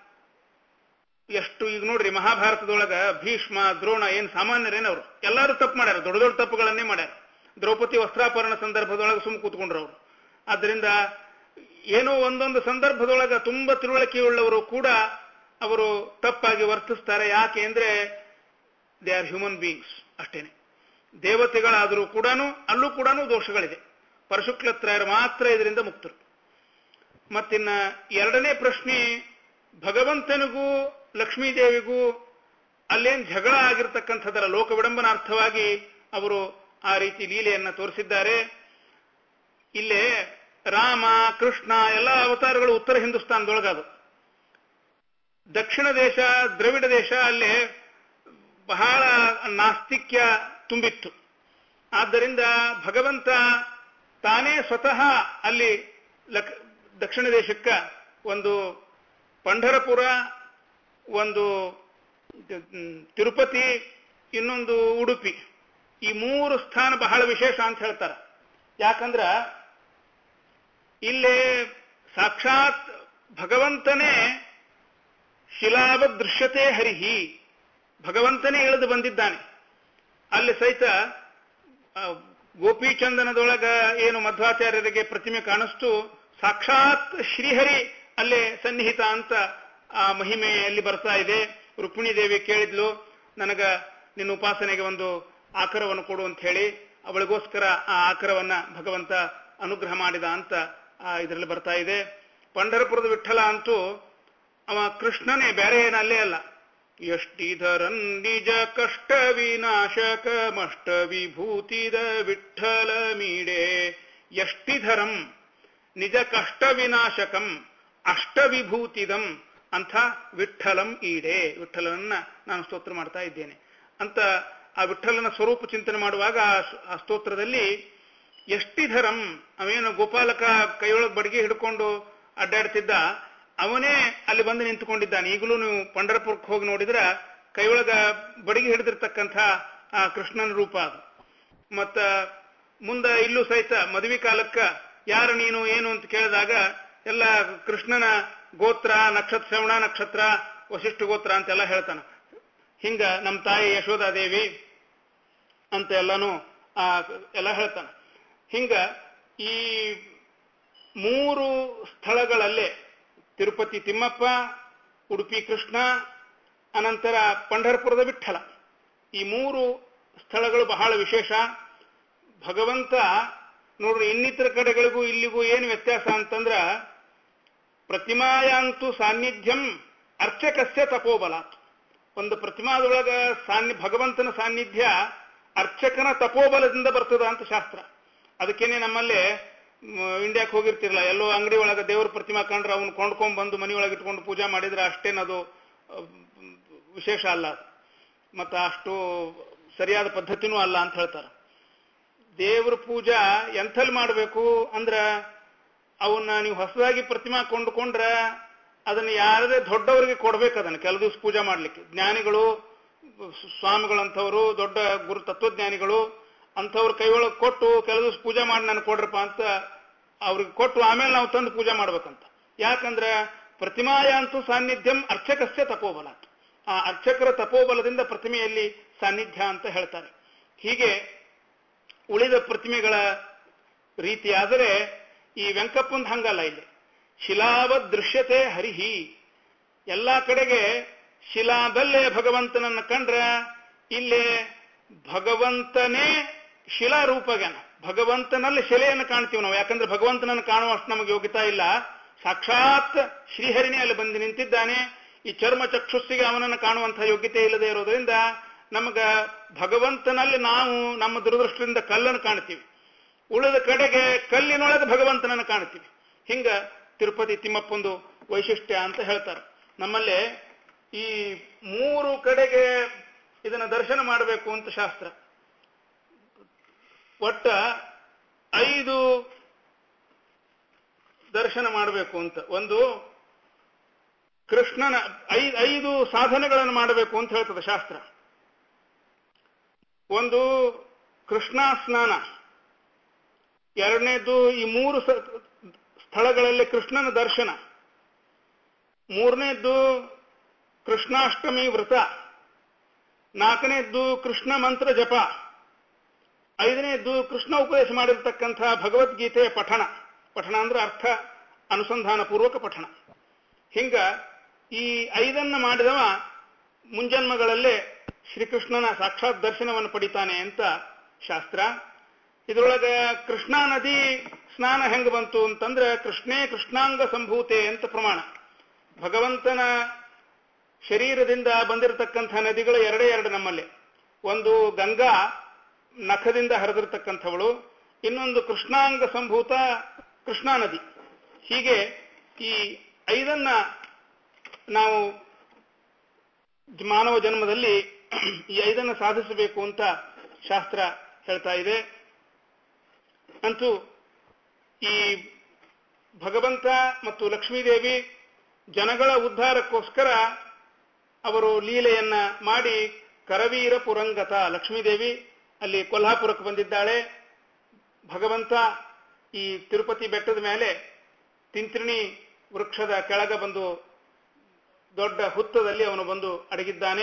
ಎಷ್ಟು ಈಗ ನೋಡ್ರಿ, ಮಹಾಭಾರತದೊಳಗ ಭೀಷ್ಮ ದ್ರೋಣ ಏನ್ ಸಾಮಾನ್ಯರೇನವರು, ಎಲ್ಲರೂ ತಪ್ಪು ಮಾಡ್ಯಾರ, ದೊಡ್ಡ ದೊಡ್ಡ ತಪ್ಪುಗಳನ್ನೇ ಮಾಡ್ಯಾರ. ದ್ರೌಪದಿ ವಸ್ತ್ರಾಪರಣ ಸಂದರ್ಭದೊಳಗೆ ಸುಮ್ಮ ಕೂತ್ಕೊಂಡ್ರು ಅವರು. ಆದ್ದರಿಂದ ಏನೋ ಒಂದೊಂದು ಸಂದರ್ಭದೊಳಗೆ ತುಂಬಾ ತಿಳುವಳಿಕೆಯುಳ್ಳವರು ಕೂಡ ಅವರು ತಪ್ಪಾಗಿ ವರ್ತಿಸ್ತಾರೆ. ಯಾಕೆ ಅಂದ್ರೆ ದೇ ಆರ್ ಹ್ಯೂಮನ್ ಬೀಯಿಂಗ್ಸ್ ಅಷ್ಟೇನೆ. ದೇವತೆಗಳಾದರೂ ಕೂಡ ಅಲ್ಲೂ ಕೂಡ ದೋಷಗಳಿದೆ. ಪರಶುಕ್ಲತ್ರಯರು ಮಾತ್ರ ಇದರಿಂದ ಮುಕ್ತರು. ಮತ್ತಿನ್ನ ಎರಡನೇ ಪ್ರಶ್ನೆ, ಭಗವಂತನಿಗೂ ಲಕ್ಷ್ಮೀದೇವಿಗೂ ಅಲ್ಲೇನು ಜಗಳ ಆಗಿರ್ತಕ್ಕಂಥದ್ದರ ಲೋಕ ವಿಡಂಬನಾರ್ಥವಾಗಿ ಅವರು ಆ ರೀತಿ ಲೀಲೆಯನ್ನ ತೋರಿಸಿದ್ದಾರೆ. ಇಲ್ಲೇ ರಾಮ ಕೃಷ್ಣ ಎಲ್ಲ ಅವತಾರಗಳು ಉತ್ತರ ಹಿಂದೂಸ್ತಾನದೊಳಗದು. ದಕ್ಷಿಣ ದೇಶ ದ್ರವಿಡ ದೇಶ ಅಲ್ಲೇ ಬಹಳ ನಾಸ್ತಿಕ್ಯ ತುಂಬಿತ್ತು. ಆದ್ದರಿಂದ ಭಗವಂತ ತಾನೇ ಸ್ವತಃ ಅಲ್ಲಿ ದಕ್ಷಿಣ ದೇಶಕ್ಕ ಒಂದು ಪಂಢರಪುರ, ಒಂದು ತಿರುಪತಿ, ಇನ್ನೊಂದು ಉಡುಪಿ, ಈ 3 ಸ್ಥಾನ ಬಹಳ ವಿಶೇಷ ಅಂತ ಹೇಳ್ತಾರೆ. ಯಾಕಂದ್ರ ಇಲ್ಲೇ ಸಾಕ್ಷಾತ್ ಭಗವಂತನೇ ಶಿಲಾವದೃಶ್ಯತೆ ಹರಿಹಿ, ಭಗವಂತನೇ ಇಳಿದು ಬಂದಿದ್ದಾನೆ. ಅಲ್ಲಿ ಸಹಿತ ಗೋಪೀಚಂದನದೊಳಗ ಏನು ಮಧ್ವಾಚಾರ್ಯರಿಗೆ ಪ್ರತಿಮೆ ಕಾಣಿಸ್ತು, ಸಾಕ್ಷಾತ್ ಶ್ರೀಹರಿ ಅಲ್ಲೇ ಸನ್ನಿಹಿತ ಅಂತ ಆ ಮಹಿಮೆಯಲ್ಲಿ ಬರ್ತಾ ಇದೆ. ರುಕ್ಮಿಣಿ ದೇವಿ ಕೇಳಿದ್ಲು, ನನಗ ನಿನ್ನ ಉಪಾಸನೆಗೆ ಒಂದು ಆಕರವನ್ನು ಕೊಡು ಅಂತ ಹೇಳಿ. ಅವಳಿಗೋಸ್ಕರ ಆ ಆಕರವನ್ನ ಭಗವಂತ ಅನುಗ್ರಹ ಮಾಡಿದ ಅಂತ ಇದರಲ್ಲಿ ಬರ್ತಾ ಇದೆ. ಪಂಢರಪುರದ ವಿಠಲ ಅಂತೂ ಅವ ಕೃಷ್ಣನೇ, ಬೇರೆ ಏನಲ್ಲೇ ಅಲ್ಲ. ಎಷ್ಟಿಧರನ್ ನಿಜ ಕಷ್ಟ ವಿನಾಶಕ ಮಷ್ಟ ವಿಭೂತಿದ ವಿಠಲ ಮೀಡೆ, ಎಷ್ಟಿಧರಂ ನಿಜ ಕಷ್ಟ ವಿನಾಶಕಂ ಅಷ್ಟ ವಿಭೂತಿದಂ ಅಂಥ ವಿಠಲಂ ಈಡೆ, ವಿಠಲನನ್ನ ನಾನು ಸ್ತೋತ್ರ ಮಾಡ್ತಾ ಇದ್ದೇನೆ ಅಂತ ಆ ವಿಠಲನ ಸ್ವರೂಪ ಚಿಂತನೆ ಮಾಡುವಾಗ ಆ ಸ್ತೋತ್ರದಲ್ಲಿ ಎಷ್ಟಿಧರಂ, ಅವೇನು ಗೋಪಾಲಕ ಕೈಯೊಳಗೆ ಬಡಗಿ ಹಿಡ್ಕೊಂಡು ಅಡ್ಡಾಡ್ತಿದ್ದ, ಅವನೇ ಅಲ್ಲಿ ಬಂದು ನಿಂತುಕೊಂಡಿದ್ದಾನೆ. ಈಗಲೂ ನೀವು ಪಂಢರಪುರಕ್ಕೆ ಹೋಗಿ ನೋಡಿದ್ರೆ ಕೈಯೊಳಗ ಬಡಗಿ ಹಿಡಿದಿರ್ತಕ್ಕಂಥ ಆ ಕೃಷ್ಣನ ರೂಪ ಅದು. ಮತ್ತ ಮುಂದ ಇಲ್ಲೂ ಸಹಿತ ಮದುವೆ ಕಾಲಕ್ಕ ಯಾರು ನೀನು ಏನು ಅಂತ ಕೇಳಿದಾಗ ಎಲ್ಲ ಕೃಷ್ಣನ ಗೋತ್ರ, ನಕ್ಷತ್ರ, ಶ್ರವಣ ನಕ್ಷತ್ರ, ವಶಿಷ್ಠ ಗೋತ್ರ ಅಂತೆಲ್ಲ ಹೇಳ್ತಾನ. ಹಿಂಗ ನಮ್ಮ ತಾಯಿ ಯಶೋಧಾದೇವಿ ಅಂತ ಎಲ್ಲಾನು ಎಲ್ಲ ಹೇಳ್ತಾನ. ಹಿಂಗ ಈ 3 ಸ್ಥಳಗಳಲ್ಲೇ ತಿರುಪತಿ ತಿಮ್ಮಪ್ಪ, ಉಡುಪಿ ಕೃಷ್ಣ, ಅನಂತರ ಪಂಢರಪುರದ ವಿಠಲ, ಈ 3 ಸ್ಥಳಗಳು ಬಹಳ ವಿಶೇಷ. ಭಗವಂತ ನೋಡ್ರಿ, ಇನ್ನಿತರ ಕಡೆಗಳಿಗೂ ಇಲ್ಲಿಗೂ ಏನು ವ್ಯತ್ಯಾಸ ಅಂತಂದ್ರ, ಪ್ರತಿಮಾಯಾಂತು ಸಾನ್ನಿಧ್ಯಂ ಅರ್ಚಕಸ್ಯ ತಪೋಬಲಾತ್. ಒಂದು ಪ್ರತಿಮಾದೊಳಗ ಭಗವಂತನ ಸಾನ್ನಿಧ್ಯ ಅರ್ಚಕನ ತಪೋಬಲದಿಂದ ಬರ್ತದ ಅಂತ ಶಾಸ್ತ್ರ. ಅದಕ್ಕೇನೆ ನಮ್ಮಲ್ಲಿ ಇಂಡಿಯಾಕ್ಕೆ ಹೋಗಿರ್ತಿರ್ಲ, ಎಲ್ಲೋ ಅಂಗಡಿ ಒಳಗ ದೇವ್ರ ಪ್ರತಿಮಾ ಕಂಡ್ರೆ ಅವನು ಕೊಂಡ್ಕೊಂಡ್ ಬಂದು ಮನೆಯೊಳಗೆ ಇಟ್ಕೊಂಡು ಪೂಜಾ ಮಾಡಿದ್ರೆ ಅಷ್ಟೇನದು ವಿಶೇಷ ಅಲ್ಲ, ಮತ್ತ ಅಷ್ಟು ಸರಿಯಾದ ಪದ್ಧತಿನೂ ಅಲ್ಲ ಅಂತ ಹೇಳ್ತಾರೆ. ದೇವ್ರ ಪೂಜಾ ಎಂಥಲ್ಲಿ ಮಾಡಬೇಕು ಅಂದ್ರ, ಅವನ್ನ ನೀವು ಹೊಸದಾಗಿ ಪ್ರತಿಮಾ ಕೊಂಡ್ಕೊಂಡ್ರ ಅದನ್ನ ಯಾರದೇ ದೊಡ್ಡವರಿಗೆ ಕೊಡ್ಬೇಕು. ಅದನ್ನ ಕೆಲವು ದಿವಸ ಪೂಜಾ ಮಾಡ್ಲಿಕ್ಕೆ ಜ್ಞಾನಿಗಳು, ಸ್ವಾಮಿಗಳಂಥವ್ರು, ದೊಡ್ಡ ಗುರು ತತ್ವಜ್ಞಾನಿಗಳು ಅಂಥವ್ರ ಕೈಯೊಳಗೆ ಕೊಟ್ಟು ಕೆಲವು ದಿವಸ ಪೂಜಾ ಮಾಡಿ ನನಗೆ ಕೊಡ್ರಪ್ಪ ಅಂತ ಅವ್ರಿಗೆ ಕೊಟ್ಟು ಆಮೇಲೆ ನಾವು ತಂದು ಪೂಜಾ ಮಾಡ್ಬೇಕಂತ. ಯಾಕಂದ್ರ ಪ್ರತಿಮಾಯಾಂತು ಸಾನ್ನಿಧ್ಯಂ ಅರ್ಚಕಸ್ಯ ತಪೋಬಲ, ಆ ಅರ್ಚಕರ ತಪೋಬಲದಿಂದ ಪ್ರತಿಮೆಯಲ್ಲಿ ಸಾನ್ನಿಧ್ಯ ಅಂತ ಹೇಳ್ತಾರೆ. ಹೀಗೆ ಉಳಿದ ಪ್ರತಿಮೆಗಳ ರೀತಿಯಾದರೆ ಈ ವೆಂಕಪ್ಪಂದ ಹಂಗಲ್ಲ. ಇಲ್ಲಿ ಶಿಲಾವದ್ ದೃಶ್ಯತೆ ಹರಿಹಿ, ಎಲ್ಲಾ ಕಡೆಗೆ ಶಿಲಾದಲ್ಲೇ ಭಗವಂತನನ್ನ ಕಂಡ್ರ ಇಲ್ಲೇ ಭಗವಂತನೇ ಶಿಲಾರೂಪಗನ, ಭಗವಂತನಲ್ಲಿ ಶಿಲೆಯನ್ನು ಕಾಣ್ತೀವಿ ನಾವು. ಯಾಕಂದ್ರೆ ಭಗವಂತನನ್ನು ಕಾಣುವಷ್ಟು ನಮಗೆ ಯೋಗ್ಯತಾ ಇಲ್ಲ. ಸಾಕ್ಷಾತ್ ಶ್ರೀಹರಿನೇ ಅಲ್ಲಿ ಬಂದು ನಿಂತಿದ್ದಾನೆ. ಈ ಚರ್ಮ ಚಕ್ಷುಸ್ಸಿಗೆ ಅವನನ್ನು ಕಾಣುವಂತಹ ಯೋಗ್ಯತೆ ಇಲ್ಲದೆ ಇರೋದ್ರಿಂದ ನಮಗ ಭಗವಂತನಲ್ಲಿ ನಾವು ನಮ್ಮ ದುರದೃಷ್ಟದಿಂದ ಕಲ್ಲನ್ನು ಕಾಣ್ತೀವಿ, ಉಳಿದ ಕಡೆಗೆ ಕಲ್ಲಿನೊಳಗೆ ಭಗವಂತನನ್ನು ಕಾಣ್ತೀವಿ. ಹಿಂಗ ತಿರುಪತಿ ತಿಮ್ಮಪ್ಪಂದು ವೈಶಿಷ್ಟ್ಯ ಅಂತ ಹೇಳ್ತಾರೆ. ನಮ್ಮಲ್ಲಿ ಈ 3 ಕಡೆಗೆ ಇದನ್ನ ದರ್ಶನ ಮಾಡಬೇಕು ಅಂತ ಶಾಸ್ತ್ರ. ಒಟ್ಟ 5 ದರ್ಶನ ಮಾಡಬೇಕು ಅಂತ, ಒಂದು ಕೃಷ್ಣನ 5 ಸಾಧನೆಗಳನ್ನು ಮಾಡಬೇಕು ಅಂತ ಹೇಳ್ತದೆ ಶಾಸ್ತ್ರ. ಒಂದು ಕೃಷ್ಣ ಸ್ನಾನ, ಎರಡನೇದು ಈ 3 ಸ್ಥಳಗಳಲ್ಲಿ ಕೃಷ್ಣನ ದರ್ಶನ, ಮೂರನೇದ್ದು ಕೃಷ್ಣಾಷ್ಟಮಿ ವ್ರತ, ನಾಲ್ಕನೇದ್ದು ಕೃಷ್ಣ ಮಂತ್ರ ಜಪ, ಐದನೇದ್ದು ಕೃಷ್ಣ ಉಪದೇಶ ಮಾಡಿರ್ತಕ್ಕಂತಹ ಭಗವದ್ಗೀತೆಯ ಪಠಣ. ಪಠಣ ಅಂದ್ರೆ ಅರ್ಥ ಅನುಸಂಧಾನ ಪೂರ್ವಕ ಪಠಣ. ಹಿಂಗ ಈ ಐದನ್ನ ಮಾಡಿದವ ಮುಂಜನ್ಮಗಳಲ್ಲೇ ಶ್ರೀಕೃಷ್ಣನ ಸಾಕ್ಷಾತ್ ದರ್ಶನವನ್ನು ಪಡಿತಾನೆ ಅಂತ ಶಾಸ್ತ್ರ. ಇದರೊಳಗೆ ಕೃಷ್ಣಾ ನದಿ ಸ್ನಾನ ಹೆಂಗ ಬಂತು ಅಂತಂದ್ರೆ ಕೃಷ್ಣೇ ಕೃಷ್ಣಾಂಗ ಸಂಭೂತೆ ಅಂತ ಪ್ರಮಾಣ. ಭಗವಂತನ ಶರೀರದಿಂದ ಬಂದಿರತಕ್ಕಂಥ ನದಿಗಳು ಎರಡೇ ಎರಡು ನಮ್ಮಲ್ಲಿ. ಒಂದು ಗಂಗಾ ನಖದಿಂದ ಹರಿದಿರ್ತಕ್ಕಂಥವಳು, ಇನ್ನೊಂದು ಕೃಷ್ಣಾಂಗ ಸಂಭೂತ ಕೃಷ್ಣಾ ನದಿ. ಹೀಗೆ ಈ ಐದನ್ನ ನಾವು ಮಾನವ ಜನ್ಮದಲ್ಲಿ ಈ ಐದನ್ನು ಸಾಧಿಸಬೇಕು ಅಂತ ಶಾಸ್ತ್ರ ಹೇಳ್ತಾ ಇದೆ. ಅಂತೂ ಈ ಭಗವಂತ ಮತ್ತು ಲಕ್ಷ್ಮೀದೇವಿ ಜನಗಳ ಉದ್ಧಾರಕ್ಕೋಸ್ಕರ ಅವರು ಲೀಲೆಯನ್ನ ಮಾಡಿ ಕರವೀರ ಪುರಂಗತ ಲಕ್ಷ್ಮೀದೇವಿ ಅಲ್ಲಿ ಕೊಲ್ಹಾಪುರಕ್ಕೆ ಬಂದಿದ್ದಾಳೆ. ಭಗವಂತ ಈ ತಿರುಪತಿ ಬೆಟ್ಟದ ಮೇಲೆ ತಿಂತ್ರಿಣಿ ವೃಕ್ಷದ ಕೆಳಗೆ ಬಂದು ದೊಡ್ಡ ಹುತ್ತದಲ್ಲಿ ಅವನು ಬಂದು ಅಡಗಿದ್ದಾನೆ.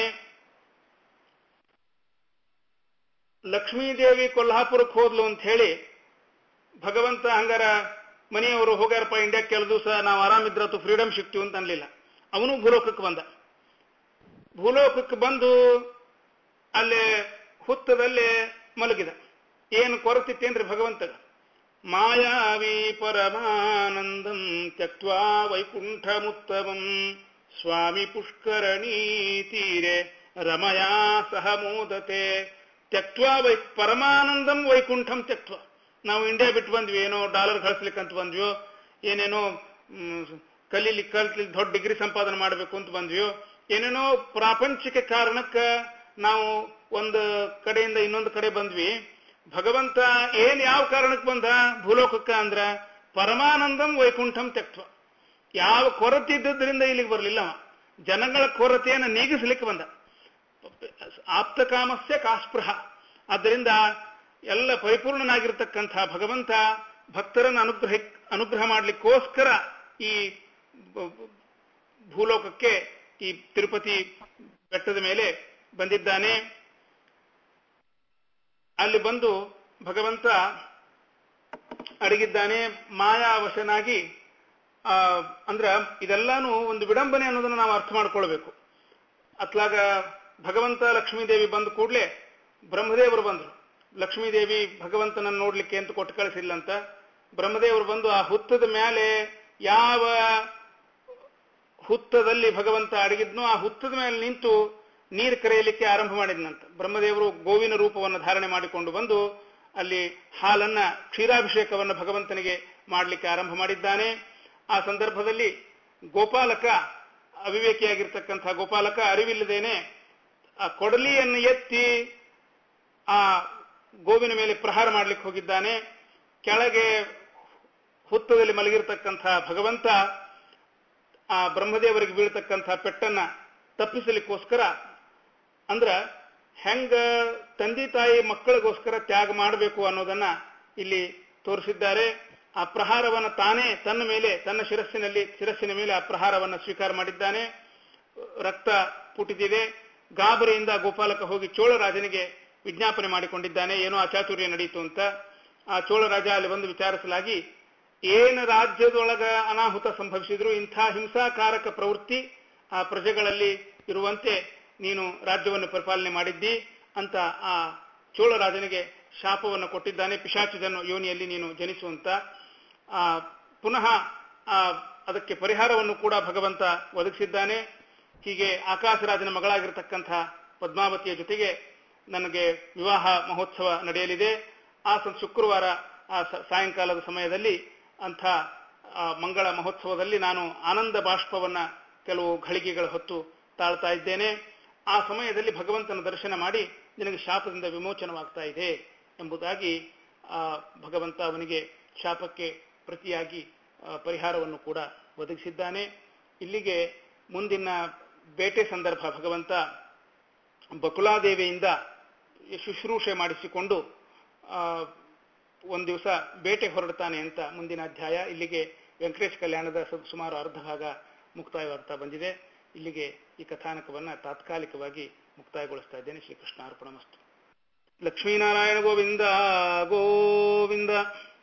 ಲಕ್ಷ್ಮೀದೇವಿ ಕೊಲ್ಹಾಪುರಕ್ಕೆ ಹೋದ್ಲು ಅಂತ ಹೇಳಿ ಭಗವಂತ ಹಂಗಾರ ಮನೆಯವರು ಹೋಗ್ಯಾರಪ್ಪ ಇಂಡಿಯಾಕ್ಕೆ ಕೆಲ ದಿವಸ ನಾವು ಆರಾಮಿದ್ರತ್ತು ಫ್ರೀಡಮ್ ಸಿಕ್ತೀವಿ ಅಂತ ಅನ್ಲಿಲ್ಲ. ಅವನು ಭೂಲೋಕಕ್ಕೆ ಬಂದ. ಭೂಲೋಕಕ್ಕೆ ಬಂದು ಅಲ್ಲೇ ಹುತ್ತದಲ್ಲೇ ಮಲಗಿದ. ಏನು ಕೊರತಿತ್ತೇನ್ರಿ ಭಗವಂತ? ಮಾಯಾವಿ ಪರಮಾನಂದಂ ತ್ಯಕ್ತ್ವಾ ವೈಕುಂಠಮುತ್ತಮಂ ಸ್ವಾಮಿ ಪುಷ್ಕರಣೀ ತೀರೆ ರಮಯಾ ಸಹ ಮೋದತೆ. ತ್ಯಕ್ತ್ವಾ ಪರಮಾನಂದಂ ವೈಕುಂಠಂ ತ್ಯಕ್ತ್ವಾ. ನಾವು ಇಂಡಿಯಾ ಬಿಟ್ಟು ಬಂದ್ವಿ, ಏನೋ ಡಾಲರ್ ಗಳಿಸ್ಲಿಕ್ಕೆ ಅಂತ ಬಂದ್ವಿಯೋ, ಏನೇನೋ ಕಲೀಲಿಕ್ಕೆ ದೊಡ್ಡ ಡಿಗ್ರಿ ಸಂಪಾದನೆ ಮಾಡಬೇಕು ಅಂತ ಬಂದ್ವಿಯೋ, ಏನೇನೋ ಪ್ರಾಪಂಚಿಕ ಕಾರಣಕ್ಕೆ ನಾವು ಒಂದು ಕಡೆಯಿಂದ ಇನ್ನೊಂದು ಕಡೆ ಬಂದ್ವಿ. ಭಗವಂತ ಯಾವ ಕಾರಣಕ್ಕೆ ಬಂದ ಭೂಲೋಕಕ್ಕೆ ಅಂದ್ರ ಪರಮಾನಂದಂ ವೈಕುಂಠಂ ತ್ಯಕ್ತ್ವ. ಯಾವ ಕೊರತೆ ಇದ್ದದ್ರಿಂದ ಇಲ್ಲಿಗೆ ಬರಲಿಲ್ಲ, ಜನಗಳ ಕೊರತೆಯನ್ನು ನೀಗಿಸಲಿಕ್ಕೆ ಬಂದ. ಆಪ್ತಕಾಮಸ್ಯ ಕಾಸ್ಪೃಹ. ಆದ್ದರಿಂದ ಎಲ್ಲ ಪರಿಪೂರ್ಣನಾಗಿರ್ತಕ್ಕಂಥ ಭಗವಂತ ಭಕ್ತರನ್ನು ಅನುಗ್ರಹ ಮಾಡಲಿಕ್ಕೋಸ್ಕರ ಈ ಭೂಲೋಕಕ್ಕೆ ಈ ತಿರುಪತಿ ಬೆಟ್ಟದ ಮೇಲೆ ಬಂದಿದ್ದಾನೆ. ಅಲ್ಲಿ ಬಂದು ಭಗವಂತ ಅಡಗಿದ್ದಾನೆ ಮಾಯಾವಶನಾಗಿ. ಅಂದ್ರ ಇದೆಲ್ಲಾನು ಒಂದು ವಿಡಂಬನೆ ಅನ್ನೋದನ್ನು ನಾವು ಅರ್ಥ ಮಾಡ್ಕೊಳ್ಬೇಕು. ಅತ್ಲಾಗ ಭಗವಂತ ಲಕ್ಷ್ಮೀದೇವಿ ಬಂದ ಕೂಡಲೇ ಬ್ರಹ್ಮದೇವರು ಬಂದರು. ಲಕ್ಷ್ಮೀದೇವಿ ಭಗವಂತನನ್ನು ನೋಡ್ಲಿಕ್ಕೆ ಅಂತ ಕೊಟ್ಟು ಕಳಿಸಿಲ್ಲ ಅಂತ ಬ್ರಹ್ಮದೇವರು ಬಂದು ಆ ಹುತ್ತದ ಮೇಲೆ ಯಾವ ಹುತ್ತದಲ್ಲಿ ಭಗವಂತ ಅಡಗಿದ್ನೋ ಆ ಹುತ್ತದ ಮೇಲೆ ನಿಂತು ನೀರು ಕರೆಯಲಿಕ್ಕೆ ಆರಂಭ ಮಾಡಿದ್ನಂತ. ಬ್ರಹ್ಮದೇವರು ಗೋವಿನ ರೂಪವನ್ನು ಧಾರಣೆ ಮಾಡಿಕೊಂಡು ಬಂದು ಅಲ್ಲಿ ಹಾಲನ್ನ ಕ್ಷೀರಾಭಿಷೇಕವನ್ನು ಭಗವಂತನಿಗೆ ಮಾಡಲಿಕ್ಕೆ ಆರಂಭ ಮಾಡಿದ್ದಾನೆ. ಆ ಸಂದರ್ಭದಲ್ಲಿ ಗೋಪಾಲಕ, ಅವಿವೇಕಿಯಾಗಿರ್ತಕ್ಕಂಥ ಗೋಪಾಲಕ ಅರಿವಿಲ್ಲದೇನೆ ಆ ಕೊಡಲಿಯನ್ನು ಎತ್ತಿ ಆ ಗೋವಿನ ಮೇಲೆ ಪ್ರಹಾರ ಮಾಡಲಿಕ್ಕೆ ಹೋಗಿದ್ದಾನೆ. ಕೆಳಗೆ ಹುತ್ತದಲ್ಲಿ ಮಲಗಿರ್ತಕ್ಕಂಥ ಭಗವಂತ ಆ ಬ್ರಹ್ಮದೇವರಿಗೆ ಬೀಳ್ತಕ್ಕಂಥ ಪೆಟ್ಟನ್ನ ತಪ್ಪಿಸಲಿಕ್ಕೋಸ್ಕರ, ಅಂದ್ರ ಹೆಂಗ ತಂದೆ ತಾಯಿ ಮಕ್ಕಳಿಗೋಸ್ಕರ ತ್ಯಾಗ ಮಾಡಬೇಕು ಅನ್ನೋದನ್ನ ಇಲ್ಲಿ ತೋರಿಸಿದ್ದಾರೆ. ಆ ಪ್ರಹಾರವನ್ನು ತಾನೇ ತನ್ನ ಮೇಲೆ, ತನ್ನ ಶಿರಸ್ಸಿನ ಮೇಲೆ ಆ ಪ್ರಹಾರವನ್ನು ಸ್ವೀಕಾರ ಮಾಡಿದ್ದಾನೆ. ರಕ್ತ ಪುಟಿದಿದೆ. ಗಾಬರಿಯಿಂದ ಗೋಪಾಲಕ ಹೋಗಿ ಚೋಳರಾಜನಿಗೆ ವಿಜ್ಞಾಪನೆ ಮಾಡಿಕೊಂಡಿದ್ದಾನೆ, ಏನೋ ಅಚಾತುರ್ಯ ನಡೆಯಿತು ಅಂತ. ಆ ಚೋಳರಾಜ ಅಲ್ಲಿ ಬಂದು ವಿಚಾರಿಸಲಾಗಿ, ಏನು ರಾಜ್ಯದೊಳಗ ಅನಾಹುತ ಸಂಭವಿಸಿದ್ರು ಇಂಥ ಹಿಂಸಾಕಾರಕ ಪ್ರವೃತ್ತಿ ಆ ಪ್ರಜೆಗಳಲ್ಲಿ ಇರುವಂತೆ ನೀನು ರಾಜ್ಯವನ್ನು ಪರಿಪಾಲನೆ ಮಾಡಿದ್ದಿ ಅಂತ ಆ ಚೋಳರಾಜನಿಗೆ ಶಾಪವನ್ನು ಕೊಟ್ಟಿದ್ದಾನೆ. ಪಿಶಾಚಜನ ಯೋನಿಯಲ್ಲಿ ನೀನು ಜನಿಸುವಂತ. ಪುನಃ ಅದಕ್ಕೆ ಪರಿಹಾರವನ್ನು ಕೂಡ ಭಗವಂತ ಒದಗಿಸಿದ್ದಾನೆ. ಹೀಗೆ ಆಕಾಶರಾಜನ ಮಗಳಾಗಿರ್ತಕ್ಕಂಥ ಪದ್ಮಾವತಿಯ ಜೊತೆಗೆ ನನಗೆ ವಿವಾಹ ಮಹೋತ್ಸವ ನಡೆಯಲಿದೆ. ಆ ಶುಕ್ರವಾರ ಆ ಸಾಯಂಕಾಲದ ಸಮಯದಲ್ಲಿ ಅಂಥ ಮಂಗಳ ಮಹೋತ್ಸವದಲ್ಲಿ ನಾನು ಆನಂದ ಬಾಷ್ಪವನ್ನ ಕೆಲವು ಘಳಿಗೆಗಳ ಹೊತ್ತು ತಾಳ್ತಾ ಇದ್ದೇನೆ. ಆ ಸಮಯದಲ್ಲಿ ಭಗವಂತನ ದರ್ಶನ ಮಾಡಿ ನಿನಗೆ ಶಾಪದಿಂದ ವಿಮೋಚನವಾಗ್ತಾ ಇದೆ ಎಂಬುದಾಗಿ ಭಗವಂತ ಅವನಿಗೆ ಶಾಪಕ್ಕೆ ಪ್ರತಿಯಾಗಿ ಪರಿಹಾರವನ್ನು ಕೂಡ ಒದಗಿಸಿದ್ದಾನೆ. ಇಲ್ಲಿಗೆ ಮುಂದಿನ ಬೇಟೆ ಸಂದರ್ಭ ಭಗವಂತ ಬಕುಲಾದೇವಿಯಿಂದ ಶುಶ್ರೂಷೆ ಮಾಡಿಸಿಕೊಂಡು ಒಂದು ದಿವಸ ಬೇಟೆ ಹೊರಡ್ತಾನೆ ಅಂತ ಮುಂದಿನ ಅಧ್ಯಾಯ. ಇಲ್ಲಿಗೆ ವೆಂಕಟೇಶ್ ಕಲ್ಯಾಣದ ಸುಮಾರು ಅರ್ಧ ಭಾಗ ಮುಕ್ತಾಯವಾಗ್ತಾ ಬಂದಿದೆ. ಇಲ್ಲಿಗೆ ಈ ಕಥಾನಕವನ್ನು ತಾತ್ಕಾಲಿಕವಾಗಿ ಮುಕ್ತಾಯಗೊಳಿಸ್ತಾ ಇದ್ದೇನೆ. ಶ್ರೀಕೃಷ್ಣ ಅರ್ಪಣಮಸ್ತು. ಲಕ್ಷ್ಮೀನಾರಾಯಣ ಗೋವಿಂದ ಗೋವಿಂದ.